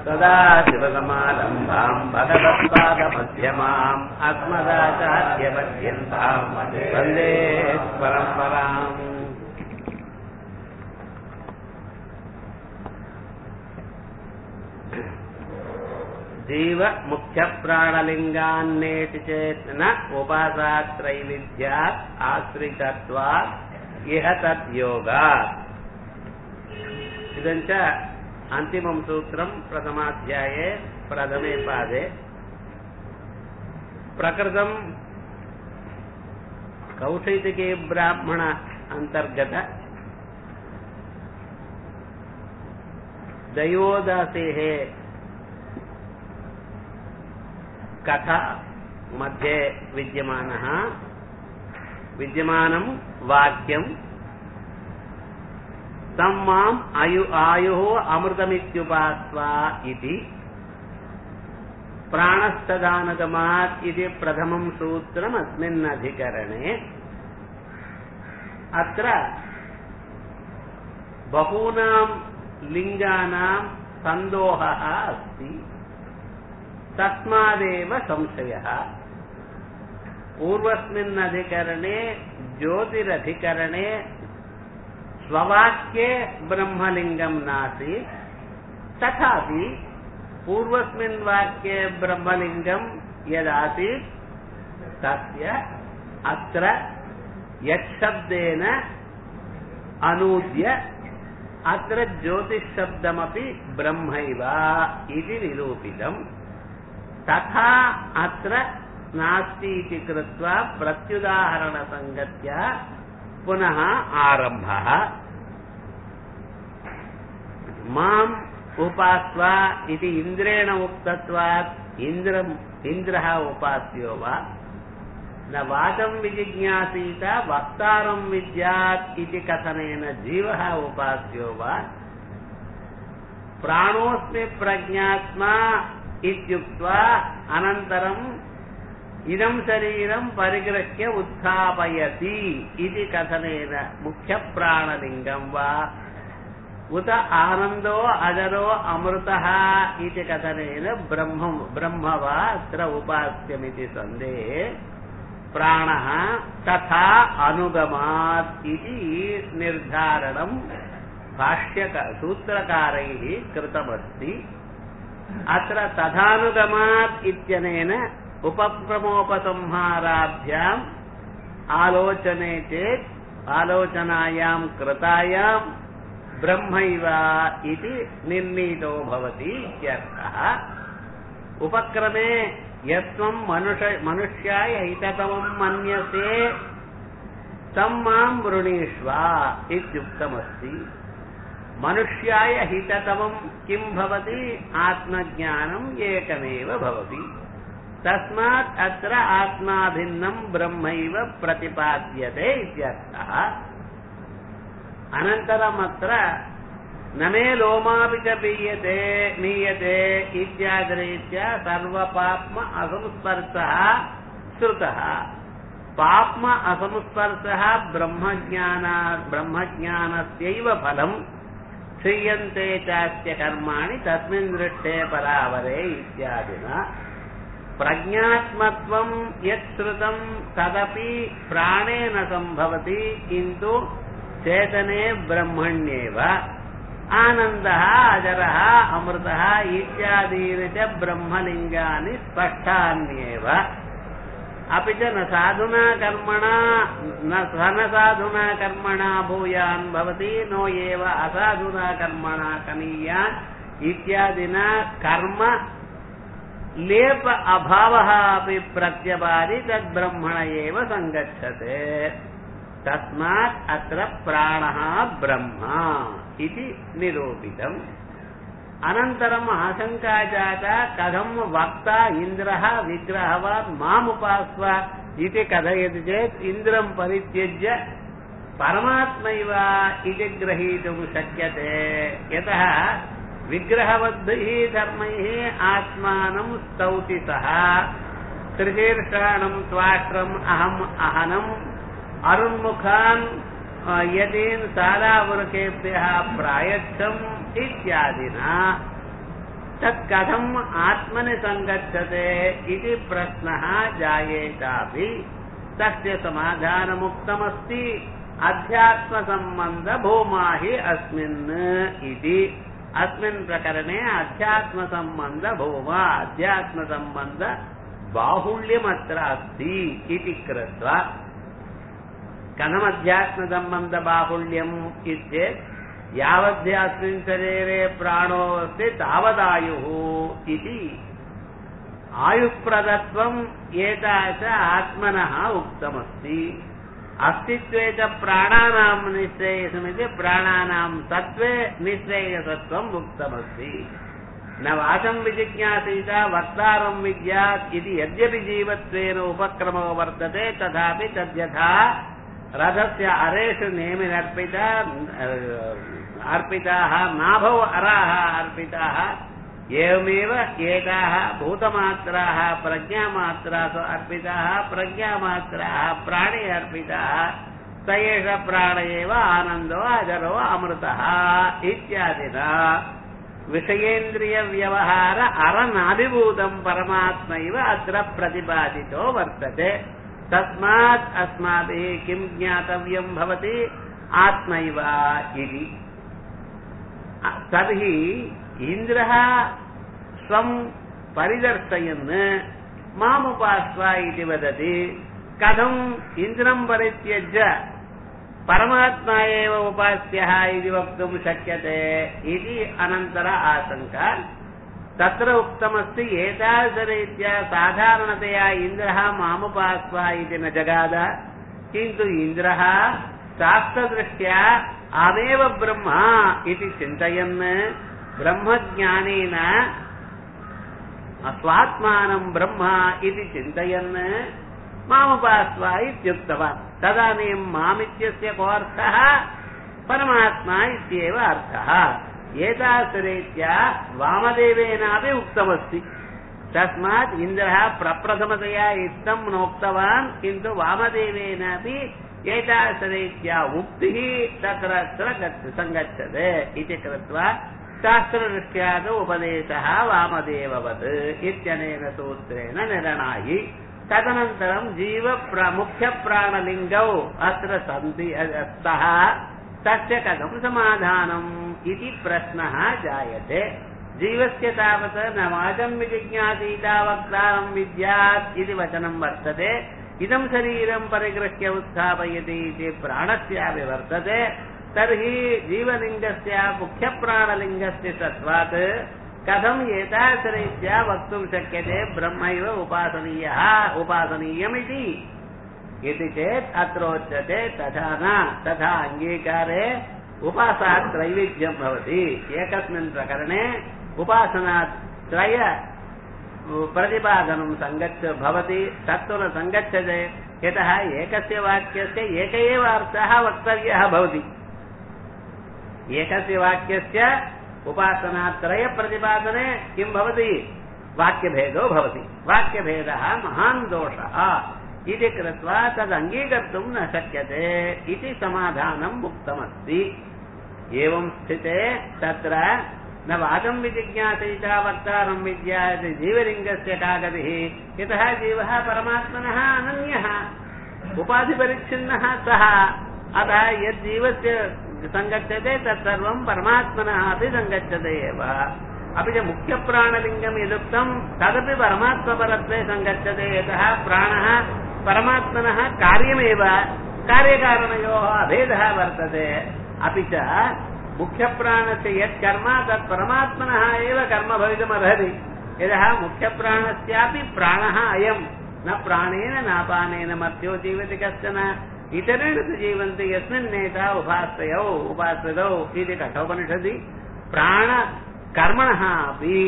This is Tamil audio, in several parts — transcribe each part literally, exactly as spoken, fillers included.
सदा शिवसमारम्भाम् भगवत्पादमध्यमाम् अस्मदाचार्यपर्यन्ताम् वन्दे परम्पराम्। जीव मुख्य प्राणलिंगान्नेति चेत् न उपासात्रैविध्यात् आश्रितत्वात् इह तद्योगात्। इदञ्च अन्तिमं सूत्रं प्रथमाध्याये प्रथमे पादे। प्रकृतं कौशिकी ब्राह्मण अंतर्गत दैवोदासेः कथा मध्ये विद्यमानः विद्यमानं वाक्यं तम्माम् आयु आयुः अमृतमित्युपास्वा इति प्राणस्तदानगमात् इति प्रथमं सूत्रम् अस्मिन् अधिकरणे। अत्र बहूनां लिङ्गानां सन्दोहः अस्ति, तस्मादेव संशयः। पूर्वस्मिन् अधिकरणे ज्योतिरधिकरणे स्ववाक्ये ब्रह्मलिङ्गं नासीत्, तथापि पूर्वस्मिन् वाक्ये ब्रह्मलिङ्गं यदासीत् तस्य अत्र यच्छब्देन अनूद्य अत्र ज्योतिषशब्दमपि ब्रह्मैव इति निरूपितम्। तथा अत्र नास्ति इति कृत्वा प्रत्युदाहरणसङ्गत्या पुनः आरम्भः। माम् उपास्वा इति इन्द्रेण उक्तत्वात् इन्द्रम् इन्द्रः उपास्यो वा न वाचं विजिज्ञासीत वक्तारं विद्यात् इति कथनेन जीवः उपास्यो वा प्राणोऽस्मि प्रज्ञात्मा इत्युक्त्वा अनन्तरम् इदं शरीरं परिगृह्य उत्थापयति इति कथनेन मुख्यप्राणलिङ्गं वा उत आनन्दो अजरो अमृतः इति कथनेन ब्रह्म ब्रह्म वा अत्र उपास्यमिति सन्देहे प्राणः तथा अनुगमात् इति निर्धारणं भाष्यक सूत्रकारैः कृतमस्ति। अत्र तथानुगमात् इत्यनेन उपक्रमोपसंहाराभ्याम् आलोचने चेत् आलोचनायां कृतायां ब्रह्मैव इति निर्णीतो भवति इत्यर्थः। उपक्रमे यस्त्वं मनुष्य मनुष्याय हिततमं मन्यसे तं मां वृणीष्व इत्युक्तमस्ति। मनुष्याय हिततमं किं भवति? आत्मज्ञानम् एकमेव भवति। तस्मात् अत्र आत्माभिन्नं ब्रह्मैव प्रतिपाद्यते इत्यर्थः। अनन्तरम् अत्र न मे लोमापि च पीयते मीयते इत्यादिरीत्या सर्वपाप्म असंस्पर्शः श्रुतः। पाप्म असंस्पर्शः ब्रह्मज्ञाना ब्रह्मज्ञानस्यैव फलम् क्षीयन्ते चास्य कर्माणि तस्मिन् दृष्टे परावरे इत्यादिना प्रज्ञात्मत्वं यत् श्रुतं तदपि प्राणेन सम्भवति, किन्तु चेतने ब्रह्मण्येव। आनन्दः अजरः अमृतः इत्यादीनि च ब्रह्मलिङ्गानि स्पष्टान्येव। अपि च न साधुना कर्मणा न साधुना कर्मणा भूयान् भवति, नो एव असाधुना कर्मणा कनीयान् इत्यादिना कर्म लेप अभावः अपि प्रत्यपादि तद्ब्रह्मण एव सङ्गच्छते। तस्मात् अत्र प्राणः ब्रह्म इति निरूपितम्। अनन्तरम् आशङ्का जाता, कथं वक्ता इन्द्रः विग्रहवान् मामुपास्व इति कथयति चेत् इन्द्रं परित्यज्य परमात्मैव इति ग्रहीतुं शक्यते। यतः विग्रहवद्भिः धर्मैः आत्मानं स्तौति सः। त्रिशीर्षाणं त्वाष्ट्रम् अहम् अहनम् अरुन्मुखान् यदीन् सारावृकेभ्यः प्रायच्छम् इत्यादिना तत् कथम् आत्मनि सङ्गच्छते इति प्रश्नः जायेतापि तस्य समाधानमुक्तमस्ति अध्यात्मसम्बन्धभूमा हि अस्मिन् इति। अस्मिन् प्रकरणे अध्यात्मसम्बन्धभूमा अध्यात्मसम्बन्ध बाहुल्यमत्र अस्ति इति कृत्वा कथमध्यात्मसम्बन्धबाहुल्यम् इत्येतत् यावद्यास्मिन् शरीरे प्राणो अस्ति तावदायुः इति आयुप्रदत्वम् एतास आत्मनः उक्तमस्ति। अस्तित्वे च प्राणानां निःश्रेयसमिति प्राणानां सत्त्वे निःश्रेयसत्वम् उक्तमस्ति। न वाचं विजिज्ञासीत वक्तारं विद्यात् इति यद्यपि जीवत्वेन उपक्रमो वर्तते तथापि तद्यथा रथस्य अरेषु नेमिनर्पिता अर्पिताः नाभौ अराः अर्पिताः एवमेव एताः भूतमात्राः प्रज्ञामात्रासु अर्पिताः प्रज्ञामात्राः प्राणे अर्पिताः स एष प्राण एव आनन्दो अजरो अमृतः इत्यादिना विषयेन्द्रियव्यवहार अरनाभिभूतं परमात्मैव अत्र प्रतिपादितो वर्तते। तस्मात् अस्माभिः किं ज्ञातव्यं भवति आत्मैव इति। तर्हि इन्द्रः स्वं परिदर्शयन् मामुपास्व इति वदति। कथम् इन्द्रं परित्यज्य परमात्मा एव उपास्यः इति वक्तुं शक्यते इति अनन्तर आशङ्का। तत्र उक्तमस्ति एतादृशरीत्या साधारणतया इन्द्रः मामुपास्व इति न जगाद, किन्तु इन्द्रः शास्त्रदृष्ट्या अहमेव ब्रह्म इति चिन्तयन् ब्रह्मज्ञानेन स्वात्मानं ब्रह्म इति चिन्तयन् मामुपास्व इत्युक्तवान्। तदानीं मामित्यस्य को अर्थः परमात्मा इत्येव अर्थः। एतादृशरीत्या वामदेवेनापि उक्तमस्ति। तस्मात् इन्द्रः प्रप्रथमतया इत्थं नोक्तवान्, किन्तु वामदेवेनापि एतादृशरीत्या उक्तिः तत्र सङ्गच्छते इति कृत्वा शास्त्रदृष्ट्या तु उपदेशः वामदेववत् इत्यनेन सूत्रेण निर्णायि। तदनन्तरं जीव मुख्यप्राणलिङ्गौ अत्र सन्ति स्तः, तस्य कथं समाधानम् इति प्रश्नः जायते। जीवस्य तावत् न वाचं विजिज्ञासीत वक्तारं विद्यात् इति वचनं वर्तते। इदं शरीरं परिगृह्य उत्थापयति इति प्राणस्यापि वर्तते। तर्हि जीवलिङ्गस्य मुख्यप्राणलिङ्गस्य तत्त्वात् कथम् एतादृशरीत्या वक्तुं शक्यते ब्रह्मैव उपासनीयः उपासनीयमिति इति चेत् अत्रोच्यते तथा न। तथा अङ्गीकारे उपासात् त्रैविध्यं भवति। एकस्मिन् प्रकरणे उपासनात्रय प्रतिपादनं सङ्गच्छ भवति, तत्तु न सङ्गच्छते। यतः एकस्य वाक्यस्य एक एव अर्थः वक्तव्यः भवति। एकस्य वाक्यस्य उपासनात्रय प्रतिपादने किं भवति? वाक्यभेदो भवति। वाक्यभेदः महान् दोषः इति कृत्वा तदङ्गीकर्तुं न शक्यते इति समाधानम् उक्तमस्ति। एवं स्थिते तत्र न वाचं विजिज्ञासीत वक्तारं विद्यात् जीवलिङ्गस्य का गतिः? यतः जीवः परमात्मनः अनन्यः उपाधिपरिच्छिन्नः सः। अतः यज्जीवस्य सङ्गच्छते तत्सर्वं परमात्मनः अपि सङ्गच्छते एव। अपि च मुख्यप्राणलिङ्गं यदुक्तं तदपि परमात्मपरत्वे सङ्गच्छते। यतः प्राणः परमात्मनः कार्यमेव, कार्यकारणयोः अभेदः वर्तते। अपि च मुख्यप्राणस्य यत्कर्म तत् परमात्मनः एव कर्म भवितुमर्हति। यतः मुख्यप्राणस्यापि प्राणः अयं, न प्राणेन नापानेन मर्त्यो जीवति कश्चन, इतरेण तु जीवन्ति यस्मिन्नेता उपास्यौ उपास्यतौ इति कठोपनिषदि। प्राणकर्मणः अपि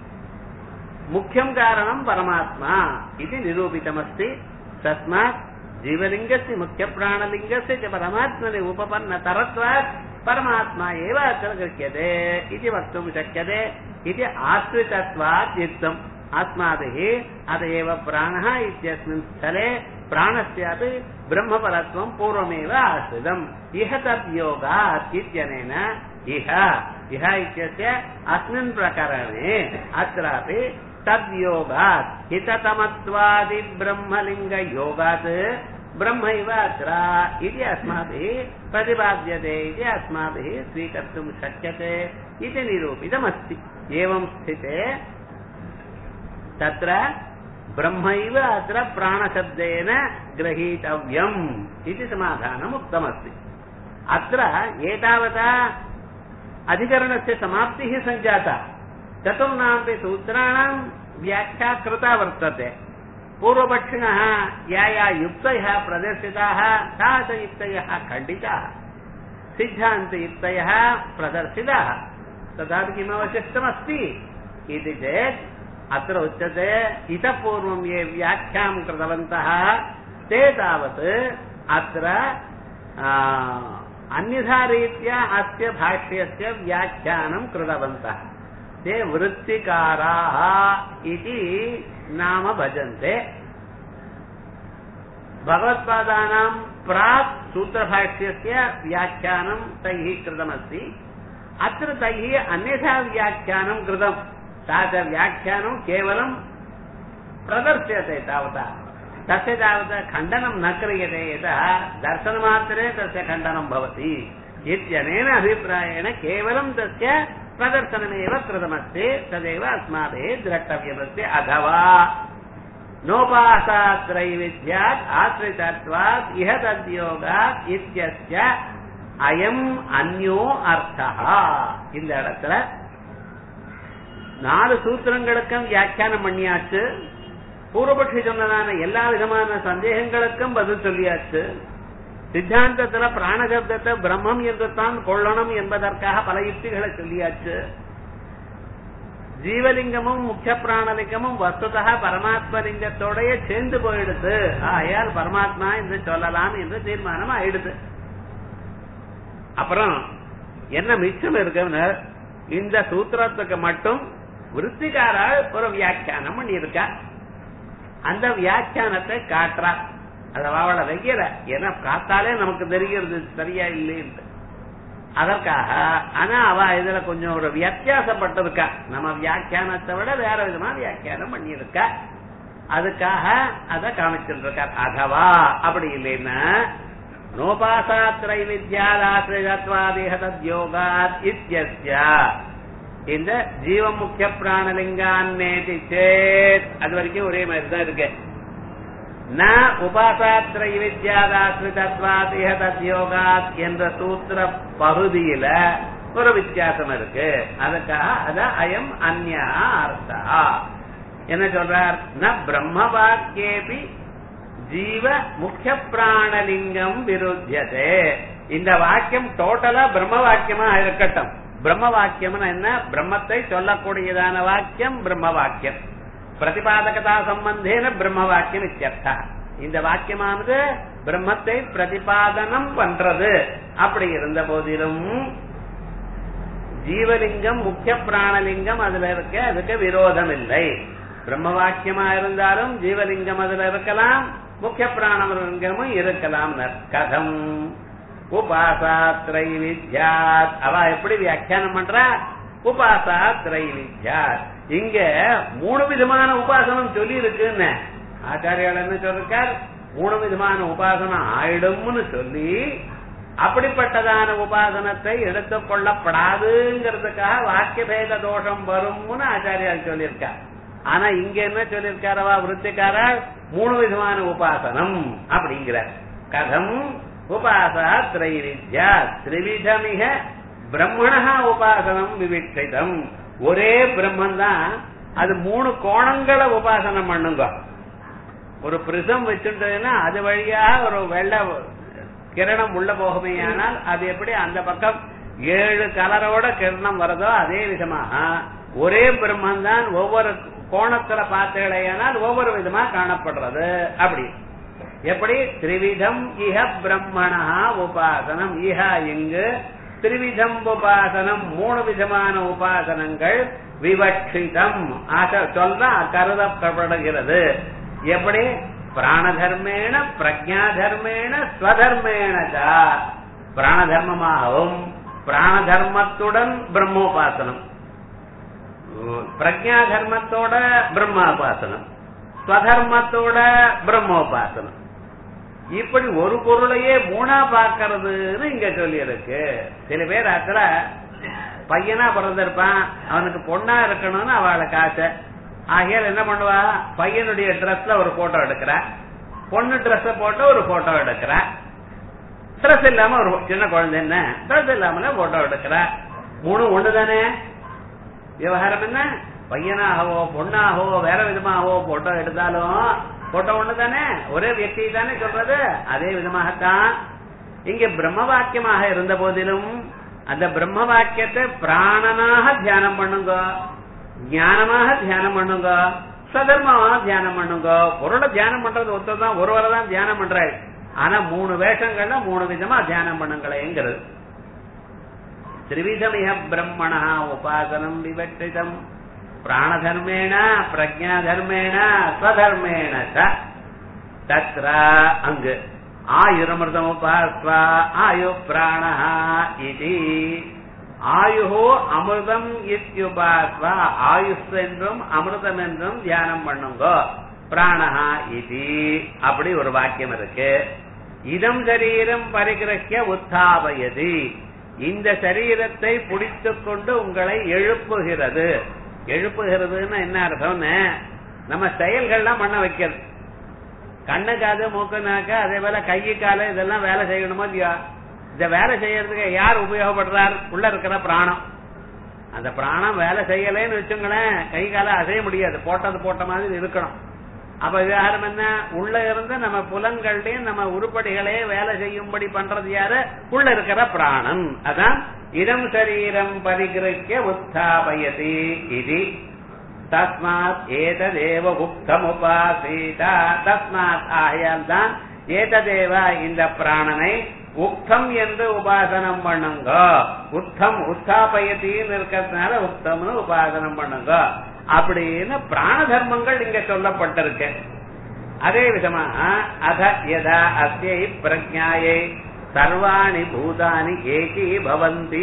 मुख्यं कारणं परमात्मा इति निरूपितमस्ति। तस्मात् जीवलिङ्गस्य मुख्यप्राणलिङ्गस्य च परमात्मनि उपपन्नतरत्वात् परमात्मा एव अत्र गृह्यते इति वक्तुं शक्यते इति आश्रितत्वात् युक्तम्। अस्माभिः अत एव प्राणः इत्यस्मिन् स्थले प्राणस्यापि ब्रह्मपरत्वं पूर्वमेव आश्रितम्। इह तद्योगात् इत्यनेन इह इह इत्यस्य अस्मिन् प्रकरणे अत्रापि तद्योगात् हिततमत्वादि ब्रह्मलिङ्गयोगात् ब्रह्मैव अत्र इति अस्माभिः प्रतिपाद्यते इति अस्माभिः स्वीकर्तुं शक्यते इति निरूपितमस्ति। एवं स्थिते तत्र ब्रह्मैव अत्र प्राणशब्देन गृहीतव्यम् इति समाधानम् उक्तमस्ति। अत्र एतावता अधिकरणस्य समाप्तिः सञ्जाता। चतुर्णामपि सूत्राणां व्याख्या कृता वर्तते। पूर्वपक्षिणः या या युक्तयः प्रदर्शिताः ताः युक्तयः खण्डिताः, सिद्धान्तयुक्तयः प्रदर्शिताः। तथापि किमवशिष्टमस्ति इति चेत् अत्र उच्यते इतः पूर्वं ये व्याख्यां कृतवन्तः ते तावत् अत्र अन्यथा रीत्या अस्य भाष्यस्य व्याख्यानं कृतवन्तः। ते वृत्तिकाराः इति नाम भजन्ते। भगवत्पादानां प्राक् सूत्रभाष्यस्य व्याख्यानं तैः कृतमस्ति। अत्र तैः अन्यथा व्याख्यानं कृतं। सा व्याख्यानं केवलं प्रदर्श्यते तावता, तस्य तावत् खण्डनं न क्रियते। यतः दर्शनमात्रे तस्य खण्डनं भवति इत्यनेन अभिप्रायेण केवलं तस्य प्रदर्शनमेव कृतमस्ति। तदेव अस्माभिः द्रष्टव्यमस्ति। अथवा नोपासात्रैविध्यात् आश्रितत्वात् इह तद्योगात् इत्यस्य अयम् अन्यो अर्थः. இந்த இடத்துல நாலு சூத்திரங்களுக்கும் வியாக்கியானம் பண்ணியாச்சு. பூர்வபட்சி சொன்னதான எல்லா விதமான சந்தேகங்களுக்கும் பதில் சொல்லியாச்சு. சித்தாந்தத்துல பிராணசப்தத்தை பிரம்மம் என்று தான் கொள்ளணும் என்பதற்காக பல யுக்திகளை சொல்லியாச்சு. ஜீவலிங்கமும் முக்கிய பிராணலிங்கமும் வஸ்துதா பரமாத்ம லிங்கத்தோடய சேர்ந்து போயிடுது. ஆயால் பரமாத்மா என்று சொல்லலாம் என்று தீர்மானம் ஆயிடுது. அப்புறம் என்ன மிச்சம் இருக்குன்னு இந்த சூத்திரத்துக்கு மட்டும் விருத்திகாரால் ஒரு வியாக்கியானம் பண்ணியிருக்கா. அந்த வியாக்கியானத்தை காட்டுறா. அத அவளை வைக்கிற ஏன்னா காத்தாலே நமக்கு தெரிகிறது சரியா இல்லைன்னு. அதற்காக ஆனா அவ இதுல கொஞ்சம் ஒரு வித்தியாசப்பட்டிருக்கா. நம்ம வியாக்கியானத்தை விட வேற விதமா வியாக்கியானம் பண்ணியிருக்கா. அதுக்காக அதை காமிச்சுட்டு இருக்கார். அதவா அப்படி இல்லைன்னா நோபாசாத்திரை வித்யாதாத்வாதிகத்யோகாத் இத்யஸ்ய இந்த ஜீவ முக்கிய பிராணலிங்கான்னேதி சேத் அது வரைக்கும் ஒரே மாதிரி தான் இருக்கு. ந உபாசாத்திரை வித்யாதாத்வாதிகத்யோகாத் என்ற சூத்திர பகுதியில ஒரு வித்தியாசம் இருக்கு. அதுக்காக அத அயம் அந்யா அர்த்தா என்ன சொல்றார்? ந பிரம்ம வாக்கியேபி ஜீவ முக்கிய பிராணலிங்கம் விருத்தியதே. இந்த வாக்கியம் டோட்டலா பிரம்ம வாக்கியமா இருக்கட்டும். பிரம்ம வாக்கியம் என்ன? பிரம்மத்தை சொல்லக்கூடியதான வாக்கியம் பிரம்ம வாக்கியம். பிரதிபாதகதா சம்பந்தேன பிரம்ம வாக்கியம் இத்தியர்த்தா. இந்த வாக்கியமானது பிரம்மத்தை பிரதிபாதனம் பண்றது. அப்படி இருந்த போதிலும் ஜீவலிங்கம் முக்கிய பிராணலிங்கம் அதுல இருக்க அதுக்கு விரோதம் இல்லை. பிரம்ம வாக்கியமா இருந்தாலும் ஜீவலிங்கம் அதுல இருக்கலாம், முக்கிய பிராணலிங்கமும் இருக்கலாம். கதம் உபாசாத்ரை வித்யாத் அவ எப்படி வியாக்கியானம் பண்றா? உபாசாத்ரை வித்யாத் இங்க மூணு விதமான உபாசனம் சொல்லி இருக்குன்னு ஆச்சாரியால் என்ன சொல்றார்? மூணு விதமான உபாசனம் ஆயிடும்னு சொல்லி அப்படிப்பட்டதான உபாசனத்தை எடுத்துக் கொள்ளப்படாதுங்கிறதுக்காக வாக்கிய பேத தோஷம் வரும்னு ஆச்சாரியால் சொல்லியிருக்கார். ஆனா இங்க என்ன சொல்லியிருக்காரவா விருத்திக்காரா? மூணு விதமான உபாசனம் அப்படிங்கிறார். கதம் உபாசா திரைவித்யா திரிவிதமிக பிரம்மணா உபாசனம் விவிக்ஷிதம். ஒரே பிரம்மன் தான், அது மூணு கோணங்களை உபாசனம் பண்ணுங்க. ஒரு பிரிசம் வச்சுட்டதுன்னா அது வழியா ஒரு வெள்ள கிரணம் உள்ள போகுமே. ஆனால் அது எப்படி அந்த பக்கம் ஏழு கலரோட கிரணம் வருதோ அதே விதமாக ஒரே பிரம்மன் தான் ஒவ்வொரு கோணத்துல பார்த்தீங்களேனால் ஒவ்வொரு விதமா காணப்படுறது. அப்படி எப்படி திரிவிதம் இஹ பிரம்மணா உபாசனம். இஹ இங்கு திரிவிதம் உபாசனம் மூணு விதமான உபாசனங்கள் விவக்ஷிதம் சொல்ல கருதப்படுகிறது. எப்படி? பிராணதர்மேன பிரஜா தர்மேன ஸ்வதர்மேன பிராணதர்மமாகவும் பிராண தர்மத்துடன் பிரம்மோபாசனம், பிரஜா தர்மத்தோட பிரம்மாபாசனம், ஸ்வதர்மத்தோட பிரம்மோபாசனம். இப்படி ஒரு பொருளையே மூணா பார்க்கறதுன்னு இங்க சொல்லி இருக்கு. சில பேர் ஆக்சுவலா பையனா பிறந்திருப்பான், அவனுக்கு பொண்ணா இருக்கணும்னு அவளுக்கு ஆசை. ஆகையால் என்ன பண்ணுவா, பையனுடைய ட்ரெஸ்ல ஒரு போட்டோ எடுக்கிறா, பொண்ணு ட்ரெஸ் போட்டு ஒரு போட்டோ எடுக்கிறா, ட்ரெஸ் இல்லாம ஒரு சின்ன குழந்தை என்ன ட்ரெஸ் இல்லாம போட்டோ எடுக்கிறா. மூணு ஒண்ணுதானே விவகாரம். என்ன பையனாகவோ பொண்ணாகவோ வேற விதமாகவோ போட்டோ எடுத்தாலும் போட்டோ ஒண்ணுதானே, ஒரே வியக்தி தானே சொல்றது. அதே விதமாகத்தான் இங்க பிரம்ம வாக்கியமாக இருந்த போதிலும் அந்த பிரம்ம வாக்கியத்தை பிராணனாக தியானம் பண்ணுங்க, ஞானமாக தியானம் பண்ணுங்க, சதர்மமாக தியானம் பண்ணுங்க. பொருளை தியானம் பண்றது ஒருத்தான், ஒருவரை தான் தியானம் பண்றாரு. ஆனா மூணு வேஷங்கள்ல மூணு விதமா தியானம் பண்ணுங்களேங்கிறது. திரிவிதமிக பிரம்மணா உபாசனம் விவக்ஷிதம் பிராணதர்மேண பிரஜா தர்மேண ஸ்வதர்மேண தத்ர அங்கு ஆயுரமிருதம் உபாஸ்வா ஆயு பிராண இது. ஆயு அமிர்தம் இத்யுபாஸ்வா, ஆயுஷ் என்றும் அமிர்தம் என்றும் தியானம் பண்ணுங்க. பிராணஹா இது அப்படி ஒரு வாக்கியம் இருக்கு. இதம் சரீரம் பரிகிரஹ்ய உத்தாபயதி, இந்த சரீரத்தை பிடித்துக் கொண்டு உங்களை எழுப்புகிறது. எழுப்புகிறதுன்னு என்ன அர்த்தம்னு, நம்ம செயல்கள்லாம் பண்ண வைக்கிறது. கண்ணு காது மூக்கு நாக்க அதே போல கையை கால இதெல்லாம் வேலை செய்யணுமோ இல்லையா? இந்த வேலை செய்யறதுக்கு யார் உபயோகப்படுறார்? உள்ள இருக்கிற பிராணம். அந்த பிராணம் வேலை செய்யலன்னு வச்சுங்களேன், கை கால அசைய முடியாது, போட்டது போட்ட மாதிரி இருக்கணும். அப்ப விவகாரம் என்ன, உள்ள இருந்து நம்ம புலன்கள்டையும் நம்ம உருப்படிகளையும் வேலை செய்யும்படி பண்றது யாரு? உள்ள இருக்கிற பிராணன். அதான் இதம் சரீரம் பரிகிரஹ்ய உத்தாபயதி இது. தஸ்மாத் ஏததேவ உக்தம் உபாசீதா, தஸ்மாத் ஆயால் தான் ஏததேவ இந்த பிராணனை உக்தம் என்று உபாசனம் பண்ணுங்க. உக்தம் உத்தாபயத்தின்னு இருக்கிறதுனால உக்தம்னு உபாசனம் பண்ணுங்க அப்படின்னு பிராண தர்மங்கள் இங்க சொல்லப்பட்டிருக்கு. அதே விதமா அத யதா அஸ்யை பிரஜ்ஞாயை சர்வாணி பூதானி ஏகி பவந்தி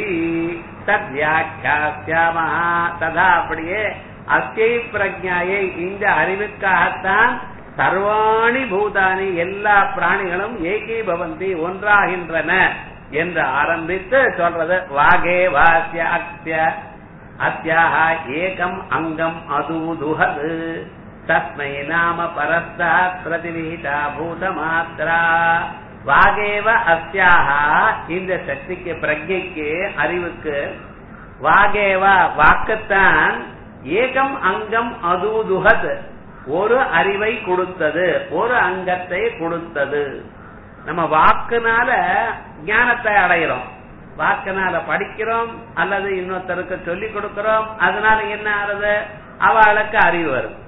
தத்யாக்யாஸ்யாமஹ, ததா அப்படியே அஸ்யை பிரஜ்ஞாயை இந்த அறிவுக்காகத்தான் சர்வாணி பூதானி எல்லா பிராணிகளும் ஏகி பவந்தி ஒன்றாகின்றன என்று ஆரம்பித்து சொல்றது. வாகே வாஸ்ய அக்ய அத்யாக ஏகம் அங்கம் அதூதுஹது தஸ்மை நாம பரஸ்தாத் பிரதிவிஹிதா பூதமாத்ரா. வாகேவ அஸ்யாக இந்த சக்திக்கு பிரஜைக்கு அறிவுக்கு வாகேவ வாக்குத்தான் ஏகம் அங்கம் அதூதுஹத் ஒரு அறிவை கொடுத்தது, ஒரு அங்கத்தை கொடுத்தது. நம்ம வாக்குனால ஞானத்தை அடைகிறோம், வாக்குனால படிக்கிறோம் அல்லது இன்னொருத்தருக்கு சொல்லிக் கொடுக்கிறோம், அதனால என்ன ஆறுது? அவளுக்கு அறிவு வரும்.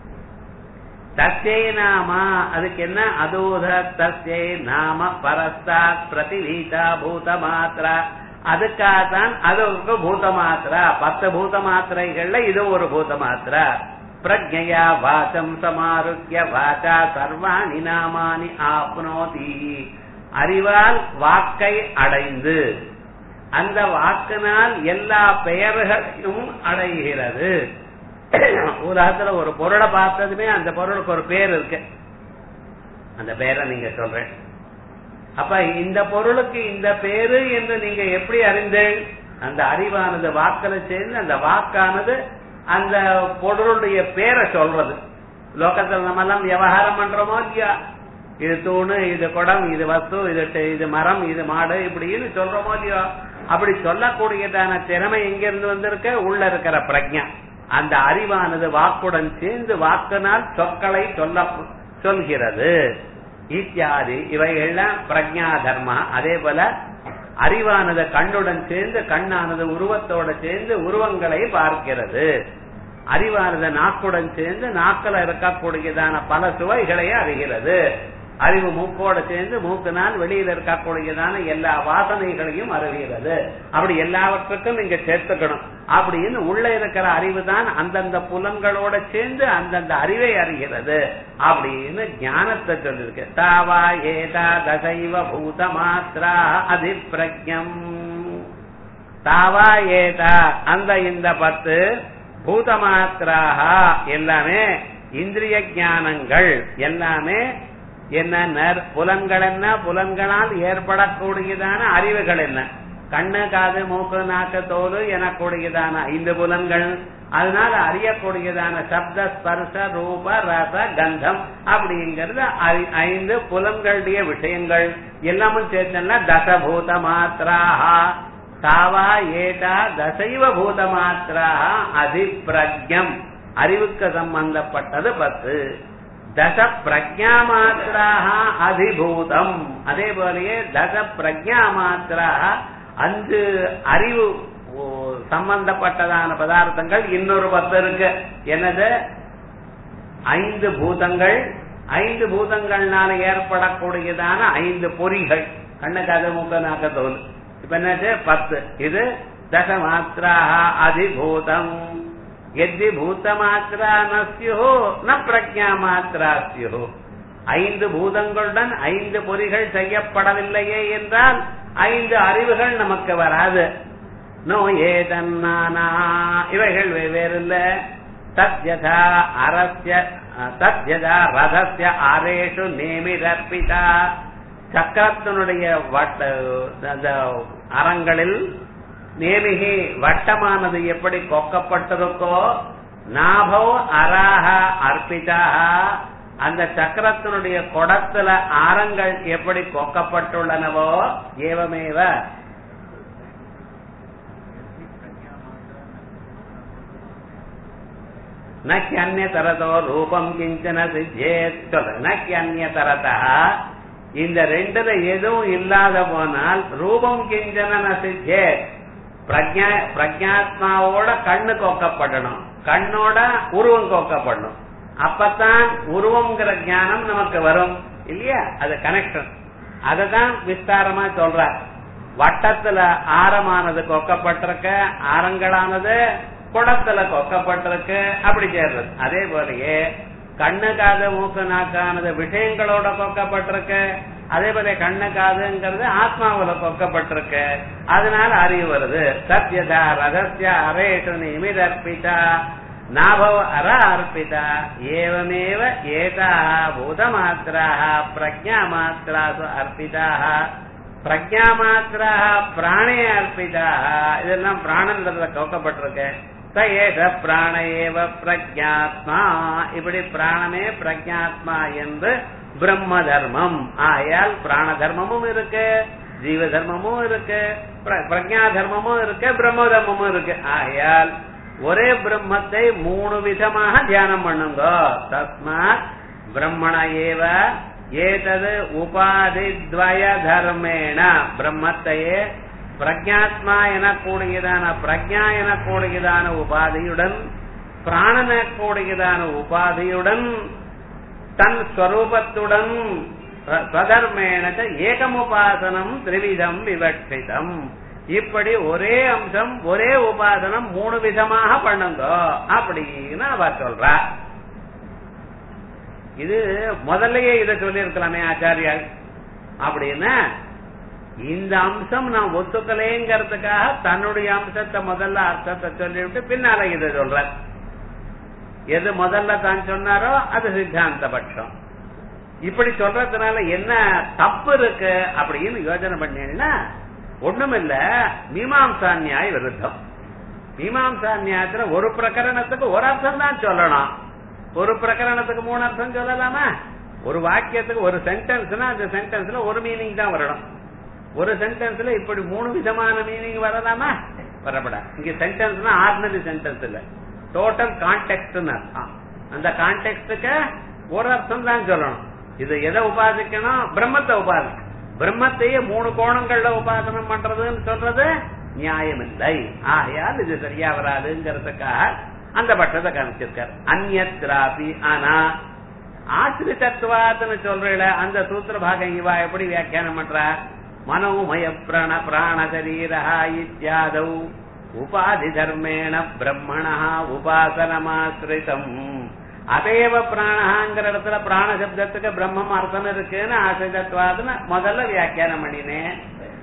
தஸ்யை நாமா அதுக்கு என்ன? அதூத தஸ்யை நாம பரஸ்தாத் பிரதிவீதா பூத மாத்திரா. அதுக்காகத்தான் அதுக்கு பூத மாத்திரா. பத்து பூத மாத்திரைகள்ல இது ஒரு பூத மாத்திரா. பிரஜ்ஞயா வாசம் சமாருக்கிய வாச்சா சர்வாணி நாமானி ஆப்னோதி. அறிவால் வாக்கை அடைந்து அந்த வாக்கினால் எல்லா பெயர்களையும் அடைகிறது. உலகத்துல ஒரு பொருளை பார்த்ததுமே அந்த பொருளுக்கு ஒரு பேர் இருக்கு, அந்த பேரை நீங்க சொல்றேன். அப்ப இந்த பொருளுக்கு இந்த பேரு என்று நீங்க எப்படி அறிந்தேன்? அந்த அறிவானது வாக்கில சேர்ந்து அந்த வாக்கானது அந்த பொருளுடைய பேரை சொல்றது. லோகத்தில் நம்ம எல்லாம் விவகாரம் பண்றோமோ இல்லையா? இது தூணு, இது குடம், இது வஸ்து, இது இது மரம், இது மாடு, இப்படின்னு சொல்றோமோ இல்லையோ? அப்படி சொல்லக்கூடியதான திறமை எங்க இருந்து வந்திருக்க? உள்ள இருக்கிற பிரஜா. அந்த அறிவானது வாக்குடன் சேர்ந்து வாக்கினால் சொற்களை சொல்ல சொல்கிறது. இத்தியாதி இவைகள்லாம் பிரஜா தர்மா. அதே போல அறிவானது கண்ணுடன் சேர்ந்து கண்ணானது உருவத்தோட சேர்ந்து உருவங்களை பார்க்கிறது. அறிவானது நாக்குடன் சேர்ந்து நாக்கில் இருக்கக்கூடியதான பல சுவைகளை அறிகிறது. அறிவு மூக்கோட சேர்ந்து மூக்கினால் வெளியில இருக்கக்கூடியதான எல்லா வாசனைகளையும் அறிகிறது. அப்படி எல்லாவற்றுக்கும் நீங்க சேர்த்துக்கணும். அப்படின்னு உள்ள இருக்கிற அறிவு தான் அந்தந்த புலன்களோட சேர்ந்து அந்தந்த அறிவை அறிகிறது அப்படின்னு ஞானத்தை சொல்லிருக்கு. தாவா ஏதா தசைவ பூத மாத்ரா அதிப்பிரஜம். தாவா ஏதா அந்த இந்த பத்து பூதமாத்திராக எல்லாமே இந்திரிய ஞானங்கள் எல்லாமே என்ன புலன்கள் என்ன புலன்களால் ஏற்படக்கூடியதான அறிவுகள் என்ன கண்ணு காது மூக்கு நாக்கு தோல் எனக்கூடியதான ஐந்து புலன்கள் அதனால அறியக்கூடியதான சப்த ஸ்பர்ஷ ரூப ரச கந்தம் அப்படிங்கிறது ஐந்து புலன்களுடைய விஷயங்கள் எல்லாமும் சேர்த்தா தசபூத மாத்திராக தாவா ஏதா தசைவ பூத மாத்திராக அதிப்பிரஜம் அறிவுக்கு சம்பந்தப்பட்டது பத்து தச பிரஜா மாத்திராக அதிபூதம் அதே போலயே தச பிரஜா மாத்திராக அஞ்சு அறிவு சம்பந்தப்பட்டதான பதார்த்தங்கள் இன்னொரு பத்து இருக்கு என்னது ஐந்து பூதங்கள் ஐந்து பூதங்கள்னால ஏற்படக்கூடியதான ஐந்து பொறிகள் கண்ணு காது மூக்கு நாக்கு தோல் இப்ப என்னது பத்து இது தச மாத்திராக அதிபூதம் எத்தி பூத மாத்திரா நஸ்யோ ந பிரஜா மாத்திரா ஸ்யோ ஐந்து பூதங்களுடன் ஐந்து பொறிகள் செய்யப்படவில்லையே என்றால் ஐந்து அறிவுகள் நமக்கு வராது நோ ஏதன்னானா இவைகள் வெவ்வேறு இல்ல தத்யதா அரஸ்ய தத்யதா ரதஸ்ய ஆரேஷு நேமிரர்பிதா சக்கரத்தினுடைய வட்ட அறங்களில் நேமிகி வட்டமானது எப்படி கொக்கப்பட்டிருக்கோ நாபோ அராக அர்ப்பிதா அந்த சக்கரத்தினுடைய கொடத்துல ஆரங்கள் எப்படி கொக்கப்பட்டுள்ளனவோ ஏவமேவ நக்கிய தரதோ ரூபம் கிஞ்சன சித்தேத் நக்கிய தரதா இந்த ரெண்டுல எதுவும் இல்லாத போனால் ரூபம் கிஞ்சன சித்தேத் பிரஜா பிரஜாத்மாவோட கண்ணு கொக்கப்படணும் கண்ணோட உருவம் கொக்கப்படணும் அப்பத்தான் உருவம்ங்கிற ஞானம் நமக்கு வரும் இல்லையா அது கனெக்ஷன் அததான் விஸ்தாரமா சொல்ற வட்டத்துல ஆரமானது கொக்கப்பட்டிருக்க ஆரங்களானது குடத்துல கொக்கப்பட்டிருக்கு அப்படி சேர்றது அதே போலயே கண்ணு காது மூக்கு நாக்கானது விஷயங்களோட கொக்கப்பட்டிருக்கு அதே போல கண்ணு காதுங்கிறது ஆத்மாவில கொக்கப்பட்டிருக்கு அதனால அறிவு வருது சத்யதா ரகசிய அரேஷு நிமிதர்பிதா நாபவ அர அர்ப்பிதா ஏவமேவ ஏதா பூதமாத்திராக பிரஜா மாத்திராசு அர்ப்பிதாக பிரஜா மாத்திராக பிராணே அர்ப்பிதாக இதெல்லாம் பிராணன்றதுல கொக்கப்பட்டிருக்கு ஏஷ பிராண ஏவ பிரஜாத்மா இப்படி பிராணமே பிரஜாத்மா என்று பிரம்ம தர்மம் ஆயால் பிராண தர்மமும் இருக்கு ஜீவ தர்மமும் இருக்கு பிரஜா தர்மமும் இருக்கு பிரம்ம தர்மமும் இருக்கு ஆயால் ஒரே பிரம்மத்தை மூணு விதமாக தியானம் பண்ணுங்க தஸ்மாத் பிரம்மண ஏவ ஏதது உபாதித்வய தர்மேண பிரம்மத்தையே பிரஜாத்மா எனக்கூடியதான பிரஜா எனக்கூடியதான உபாதியுடன் பிராணன கூடியதான உபாதியுடன் தன் ஸ்வரூபத்துடன் ஸ்வதர்மேண ஏகமுபாசனம் திரிவிதம் விவட்சிதம் இப்படி ஒரே அம்சம் ஒரே உபாசனம் மூணு விதமாக பண்ணுங்க அப்படின்னு அவ சொல்றா இது முதல்லயே இதை சொல்லி இருக்கலாமே ஆச்சாரியால் அப்படின்னா இந்த அம்சம் நான் ஒத்துக்கலேங்கிறதுக்காக தன்னுடைய அம்சத்தை முதல்ல அர்த்தத்தை சொல்லிவிட்டு பின்னால இதை சொல்ற எது முதல்ல தான் சொன்னாரோ அது சித்தாந்த பட்சம் இப்படி சொல்றதுனால என்ன தப்பு இருக்கு அப்படின்னு யோசனை பண்ணீங்கன்னா ஒண்ணுமில்ல மீமாம்சா நியாய விருத்தம் மீமாம்சா நியாயத்துல ஒரு பிரகரணத்துக்கு ஒரு அர்த்தம் தான் சொல்லணும் ஒரு பிரகரணத்துக்கு மூணு அர்த்தம் சொல்லலாமா ஒரு வாக்கியத்துக்கு ஒரு சென்டென்ஸ்னா அந்த சென்டென்ஸ்ல ஒரு மீனிங் தான் வரணும் ஒரு சென்டென்ஸ்ல இப்படி மூணு விதமான மீனிங் வரலாமா வரப்படா இங்க சென்டென்ஸ்னா ஆர்டினரி சென்டென்ஸ் இல்ல டோட்டல் கான்டெக்ட் அர்த்தம் அந்த கான்டெக்ட்டுக்கு ஒரு அர்த்தம் தான் சொல்லணும் இது எதை உபாசிக்கணும் பிரம்மத்தை உபாசிக்கணும் பிரம்மத்தையே மூணு கோணங்கள்ல உபாசனம் பண்றதுன்னு சொல்றது நியாயம் இல்லை ஆகையால் இது சரியா வராதுங்கிறதுக்காக அந்த பட்சத்தை காமிச்சிருக்காரு அந்நியத்ராபி ஆனா ஆசிரிதத்துவாத்துன்னு சொல்றீல அந்த சூத்திர பாகம் இவா எப்படி வியாக்கியானம் பண்றா மனோமய பிராண பிராண சரீரா இத்தியாதௌ உபாதி தர்மேண பிரம்மணா உபாசனமாசிரிதம் அதேவ பிராணஹாங்கிற இடத்துல பிராண சப்தத்துக்கு பிரம்மம் அர்த்தம் இருக்குன்னு ஆசிரிதத்துவாதுன்னு முதல்ல வியாக்கியானம் பண்ணினேன்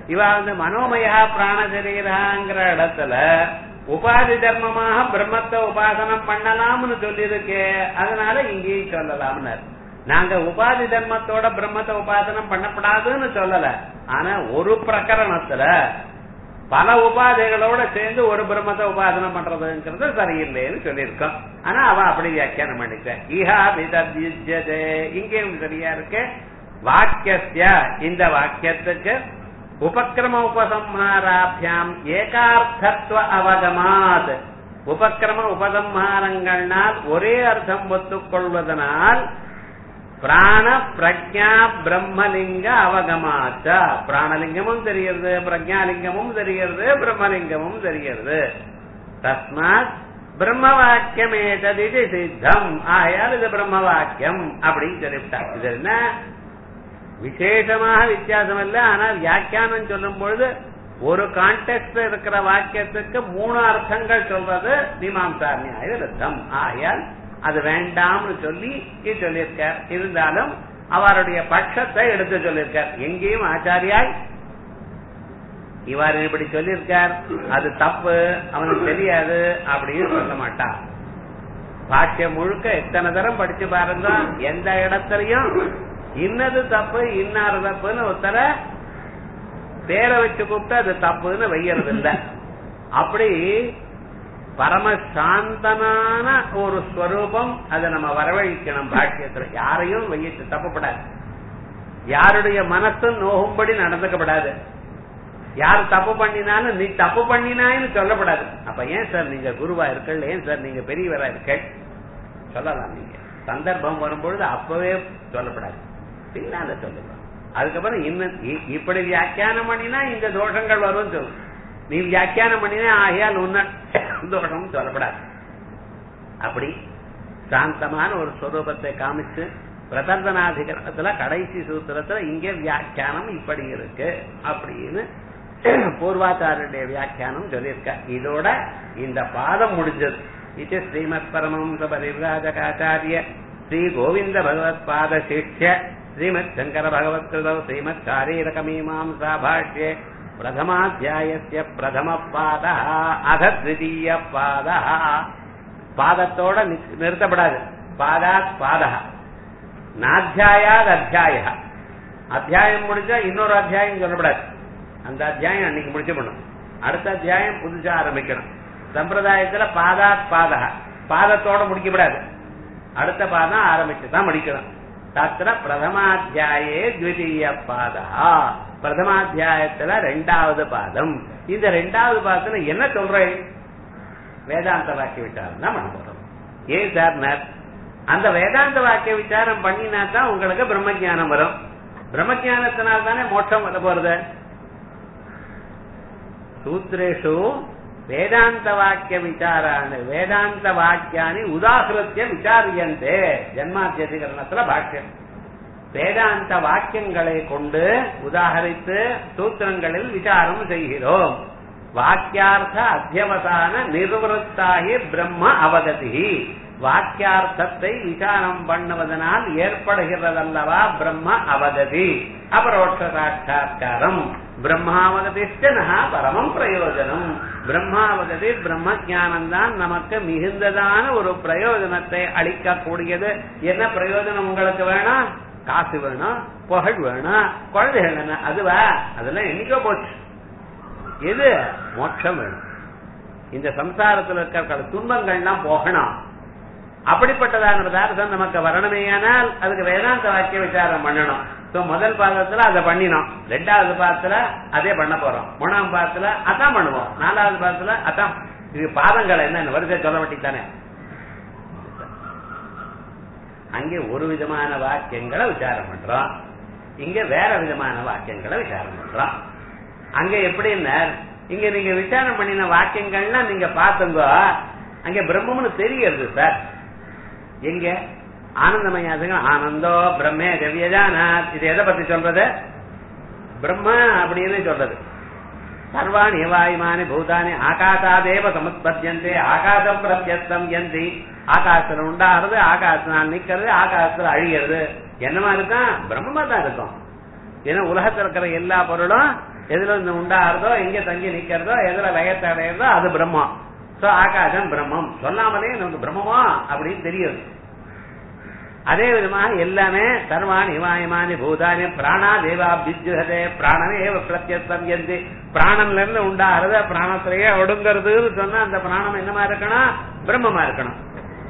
இவ வந்து மனோமயா பிராண சரீராங்கிற இடத்துல உபாதி தர்மமாக பிரம்மத்தை உபாசனம் பண்ணலாம்னு சொல்லியிருக்கே, அதனால இங்கேயும் சொல்லலாம்னு. நாங்க உபாதி தர்மத்தோட பிரம்மத்தை உபாசனம் பண்ணப்படாதுன்னு சொல்லல. ஆனா ஒரு பிரகரணத்துல பல உபாதைகளோட சேர்ந்து ஒரு பிரம்மத்தை உபாசனம் பண்றதுங்கிறது சரியில்லைன்னு சொல்லியிருக்கோம். ஆனா அவ அப்படி வியாக்கியானம் பண்ணிக்க ஈஹா விதத்யுஜ்யதே, இங்கேயும் சரியா இருக்கு. வாக்கிய இந்த வாக்கியத்துக்கு உபக்கிரம உபசம்ஹாராபியாம் ஏகார்த்தத்துவ அவகமாத், உபக்கிரம உபசம்ஹாரங்கள்னால் ஒரே அர்த்தம் ஒத்துக்கொள்வதனால் பிராண பிரஜா பிரம்மலிங்க அவகமாச்ச, பிராணலிங்கமும் தெரிகிறது, பிரஜாலிங்கமும் தெரிகிறது, பிரம்மலிங்கமும் தெரிகிறது. தஸ்மாத் பிரம்ம வாக்கியமேதது சித்தம், ஆயால் இது பிரம்ம வாக்கியம் அப்படின்னு சொல்லிவிட்டார். இது என்ன விசேஷமாக வித்தியாசம் இல்லை. ஆனால் வியாக்கியானம் சொல்லும் பொழுது ஒரு கான்டெக்ட் இருக்கிற வாக்கியத்துக்கு மூணு அர்த்தங்கள் சொல்றது மீமாம்சா நியாய விருத்தம். ஆயால் அது வேண்டாம்னு சொல்லி சொல்லியிருக்கார். இருந்தாலும் அவருடைய பட்சத்தை எடுத்து சொல்லியிருக்கார். எங்கேயும் ஆச்சாரியாய் இவர் இப்படி சொல்லியிருக்கார், அது தப்பு, அவனுக்கு தெரியாது அப்படின்னு சொல்ல மாட்டான். பாஷ்யம் முழுக்க எத்தனை தரம் படிச்சு பாருங்க, எந்த இடத்துலயும் இன்னது தப்பு இன்னாரு தப்புன்னு ஒருத்தர பேரை வச்சு கூப்பிட்டு அது தப்புன்னு வையறது இல்லை. அப்படி பரமசாந்தனான ஒரு ஸ்வரூபம், அதை நம்ம வரவழைக்கணும் பாஷ்யத்துல. யாரையும் வையிட்டு தப்புப்படாது, யாருடைய மனசும் நோகும்படி நடந்துக்கப்படாது. யார் தப்பு பண்ணினாலும் நீ தப்பு பண்ணினான்னு சொல்லப்படாது. அப்ப ஏன் சார் நீங்க குருவா இருக்கள், ஏன் சார் நீங்க பெரியவரா இருக்க சொல்லலாம். நீங்க சந்தர்ப்பம் வரும்பொழுது அப்பவே சொல்லப்படாது, பின்னால சொல்லலாம். அதுக்கப்புறம் இன்னும் இப்படி வியாக்கியானம் பண்ணினா இந்த தோஷங்கள் வரும் சொல்லு. நீ வியாக்கியானம் பண்ணினா ஆகையால் உன்ன தோஷம் சொல்லப்படாது. அப்படி சாந்தமான ஒரு ஸ்வரூபத்தை காமிச்சு பிரதர்தனாதிகரணத்துல கடைசி சூத்திரத்துல இங்கே வியாக்கியானம் இப்படி இருக்கு அப்படின்னு பூர்வாச்சாரிய வியாக்கியானம் சொல்லியிருக்க. இதோட இந்த பாதம் முடிஞ்சது. இது ஸ்ரீமத் பரமஹம்ச பரிவ்ராஜகாச்சாரிய ஸ்ரீ கோவிந்த பகவத் பாத சிஷ்ய ஸ்ரீமத் சங்கர பகவத் கிருதௌ ஸ்ரீமத் சாரீரக மீமாம்சா பாஷ்யே பிரதமாத்தியாயஸ்ய பிரதம பாதः அத த்விதீய பாதः. பாதத்தோட நிறுத்தப்படாது. பாதாத் பாதः நாத்தியாயாத் அத்தியாய. அத்தியாயம் முடிஞ்சா இன்னொரு அத்தியாயம் சொல்லப்படாது. அந்த அத்தியாயம் அன்னைக்கு முடிச்சு பண்ணும். அடுத்த அத்தியாயம் புதுசா ஆரம்பிக்கணும். சம்பிரதாயத்துல பாதாத் பாதः பாதத்தோட முடிக்கப்படாது. அடுத்த பாதம் ஆரம்பிச்சுதான் முடிக்கணும். தத்திர பிரதமாத்தியாயே த்விதீய பாதः. பிரதமாத்தியாயத்துல ரெண்டாவது பாதம். இந்த ரெண்டாவது பாதத்துல என்ன சொல்றேன்? வேதாந்த வாக்கிய விசாரம் தான் பண்ண போறோம். ஏன் சார்? அந்த வேதாந்த வாக்கிய விசாரம் பண்ணினா தான் உங்களுக்கு பிரம்ம ஜானம் வரும். பிரம்ம ஜானத்தினால் தானே மோட்சம் வர போறது. சூத்ரேஷு வேதாந்த வாக்கிய விசாராணி வேதாந்த வாக்கியானி உதாகிருத்திய விசாரியந்தே. ஜன்மாத்தியதிகரணத்துல பாஷ்யம். வேதாந்த வாக்கியங்களை கொண்டு உதாகரித்து சூத்திரங்களில் விசாரம் செய்கிறோம். வாக்கியார்த்த அத்தியவசான நிர்வத்தாகி பிரம்ம அவகதி. வாக்கியார்த்தத்தை விசாரம் பண்ணுவதனால் ஏற்படுகிறதல்லவா பிரம்ம அவகதி, அபரோட்ச சாட்சா்காரம். பிரம்மாவகதிஷ்டனா பரமம் பிரயோஜனம். பிரம்மாவகதி பிரம்ம ஜானம் தான் நமக்கு மிகுந்ததான ஒரு பிரயோஜனத்தை அளிக்கக்கூடியது. என்ன பிரயோஜனம் உங்களுக்கு வேணும்? காசு வேணும், புகழ் வேணும், குழந்தைகள் வேணும். அதுவா? அதெல்லாம் என்னைக்கோ போச்சு. எது? மோட்சம் வேணும். இந்த சம்சாரத்தில் இருக்கிற துன்பங்கள்லாம் போகணும். அப்படிப்பட்டதான பதார்த்தம் நமக்கு வரணுமேயானால் அதுக்கு வேதாந்த வாக்கிய விசாரம் பண்ணணும். முதல் பாதத்துல அதை பண்ணினோம், ரெண்டாவது பாதத்துல அதே பண்ண போறோம், மூணாம் பாதத்துல அதான் பண்ணுவோம், நாலாவது பாதத்துல அதான். இது பாதங்கள் என்ன வரிசை சொல்ல வேண்டித்தானே. அங்கே ஒரு விதமான வாக்கியங்களை விசாரம் பண்றோம், இங்க வேற விதமான வாக்கியங்களை விசாரம் பண்றோம். அங்க எப்படின்னா இங்க நீங்க விசாரம் பண்ணின வாக்கியங்கள்லாம் நீங்க பாத்துங்க, அங்க பிரம்மம்னு தெரிகிறது சார். எங்க ஆனந்தமயாசங்க ஆனந்தோ பிரம்மே கவ்யஜானாத். இது எதை பத்தி சொல்றது? பிரம்ம அப்படின்னு சொல்றது. சர்வாணி வாயுமானி பூதானி ஆகாசாதேவ சமுத்பத்யந்தே ஆகாசம் பிரத்யஸ்தம் யந்தி. ஆகாசத்துல உண்டாகிறது, ஆகாசத்தில் நிக்கிறது, ஆகாசத்துல அழிகிறது. என்னமா இருக்கும்? பிரம்மமா தான் இருக்கும். ஏன்னா உலகத்தில் இருக்கிற எல்லா பொருளும் எதுல இருந்து உண்டாகிறதோ, எங்க தங்கி நிக்கிறதோ, எதுல லயத்தை அடையிறதோ அது பிரம்மம். சோ ஆகாசம் பிரம்மம் சொல்லாமலே நமக்கு பிரம்மமா அப்படின்னு தெரியுது. அதே விதமாக எல்லாமே சர்வாணி இமாயமானி பூதானி பிராணா தேவா பிஜுஹதே பிராணனே பிரத்யஸ்தம் எந்தி பிராணன்ல இருந்து உண்டாகிறத பிராணத்திலேயே ஒடுங்கிறதுன்னு சொன்னா அந்த பிராணம் என்னமா இருக்கணும்? பிரம்மமா இருக்கணும்.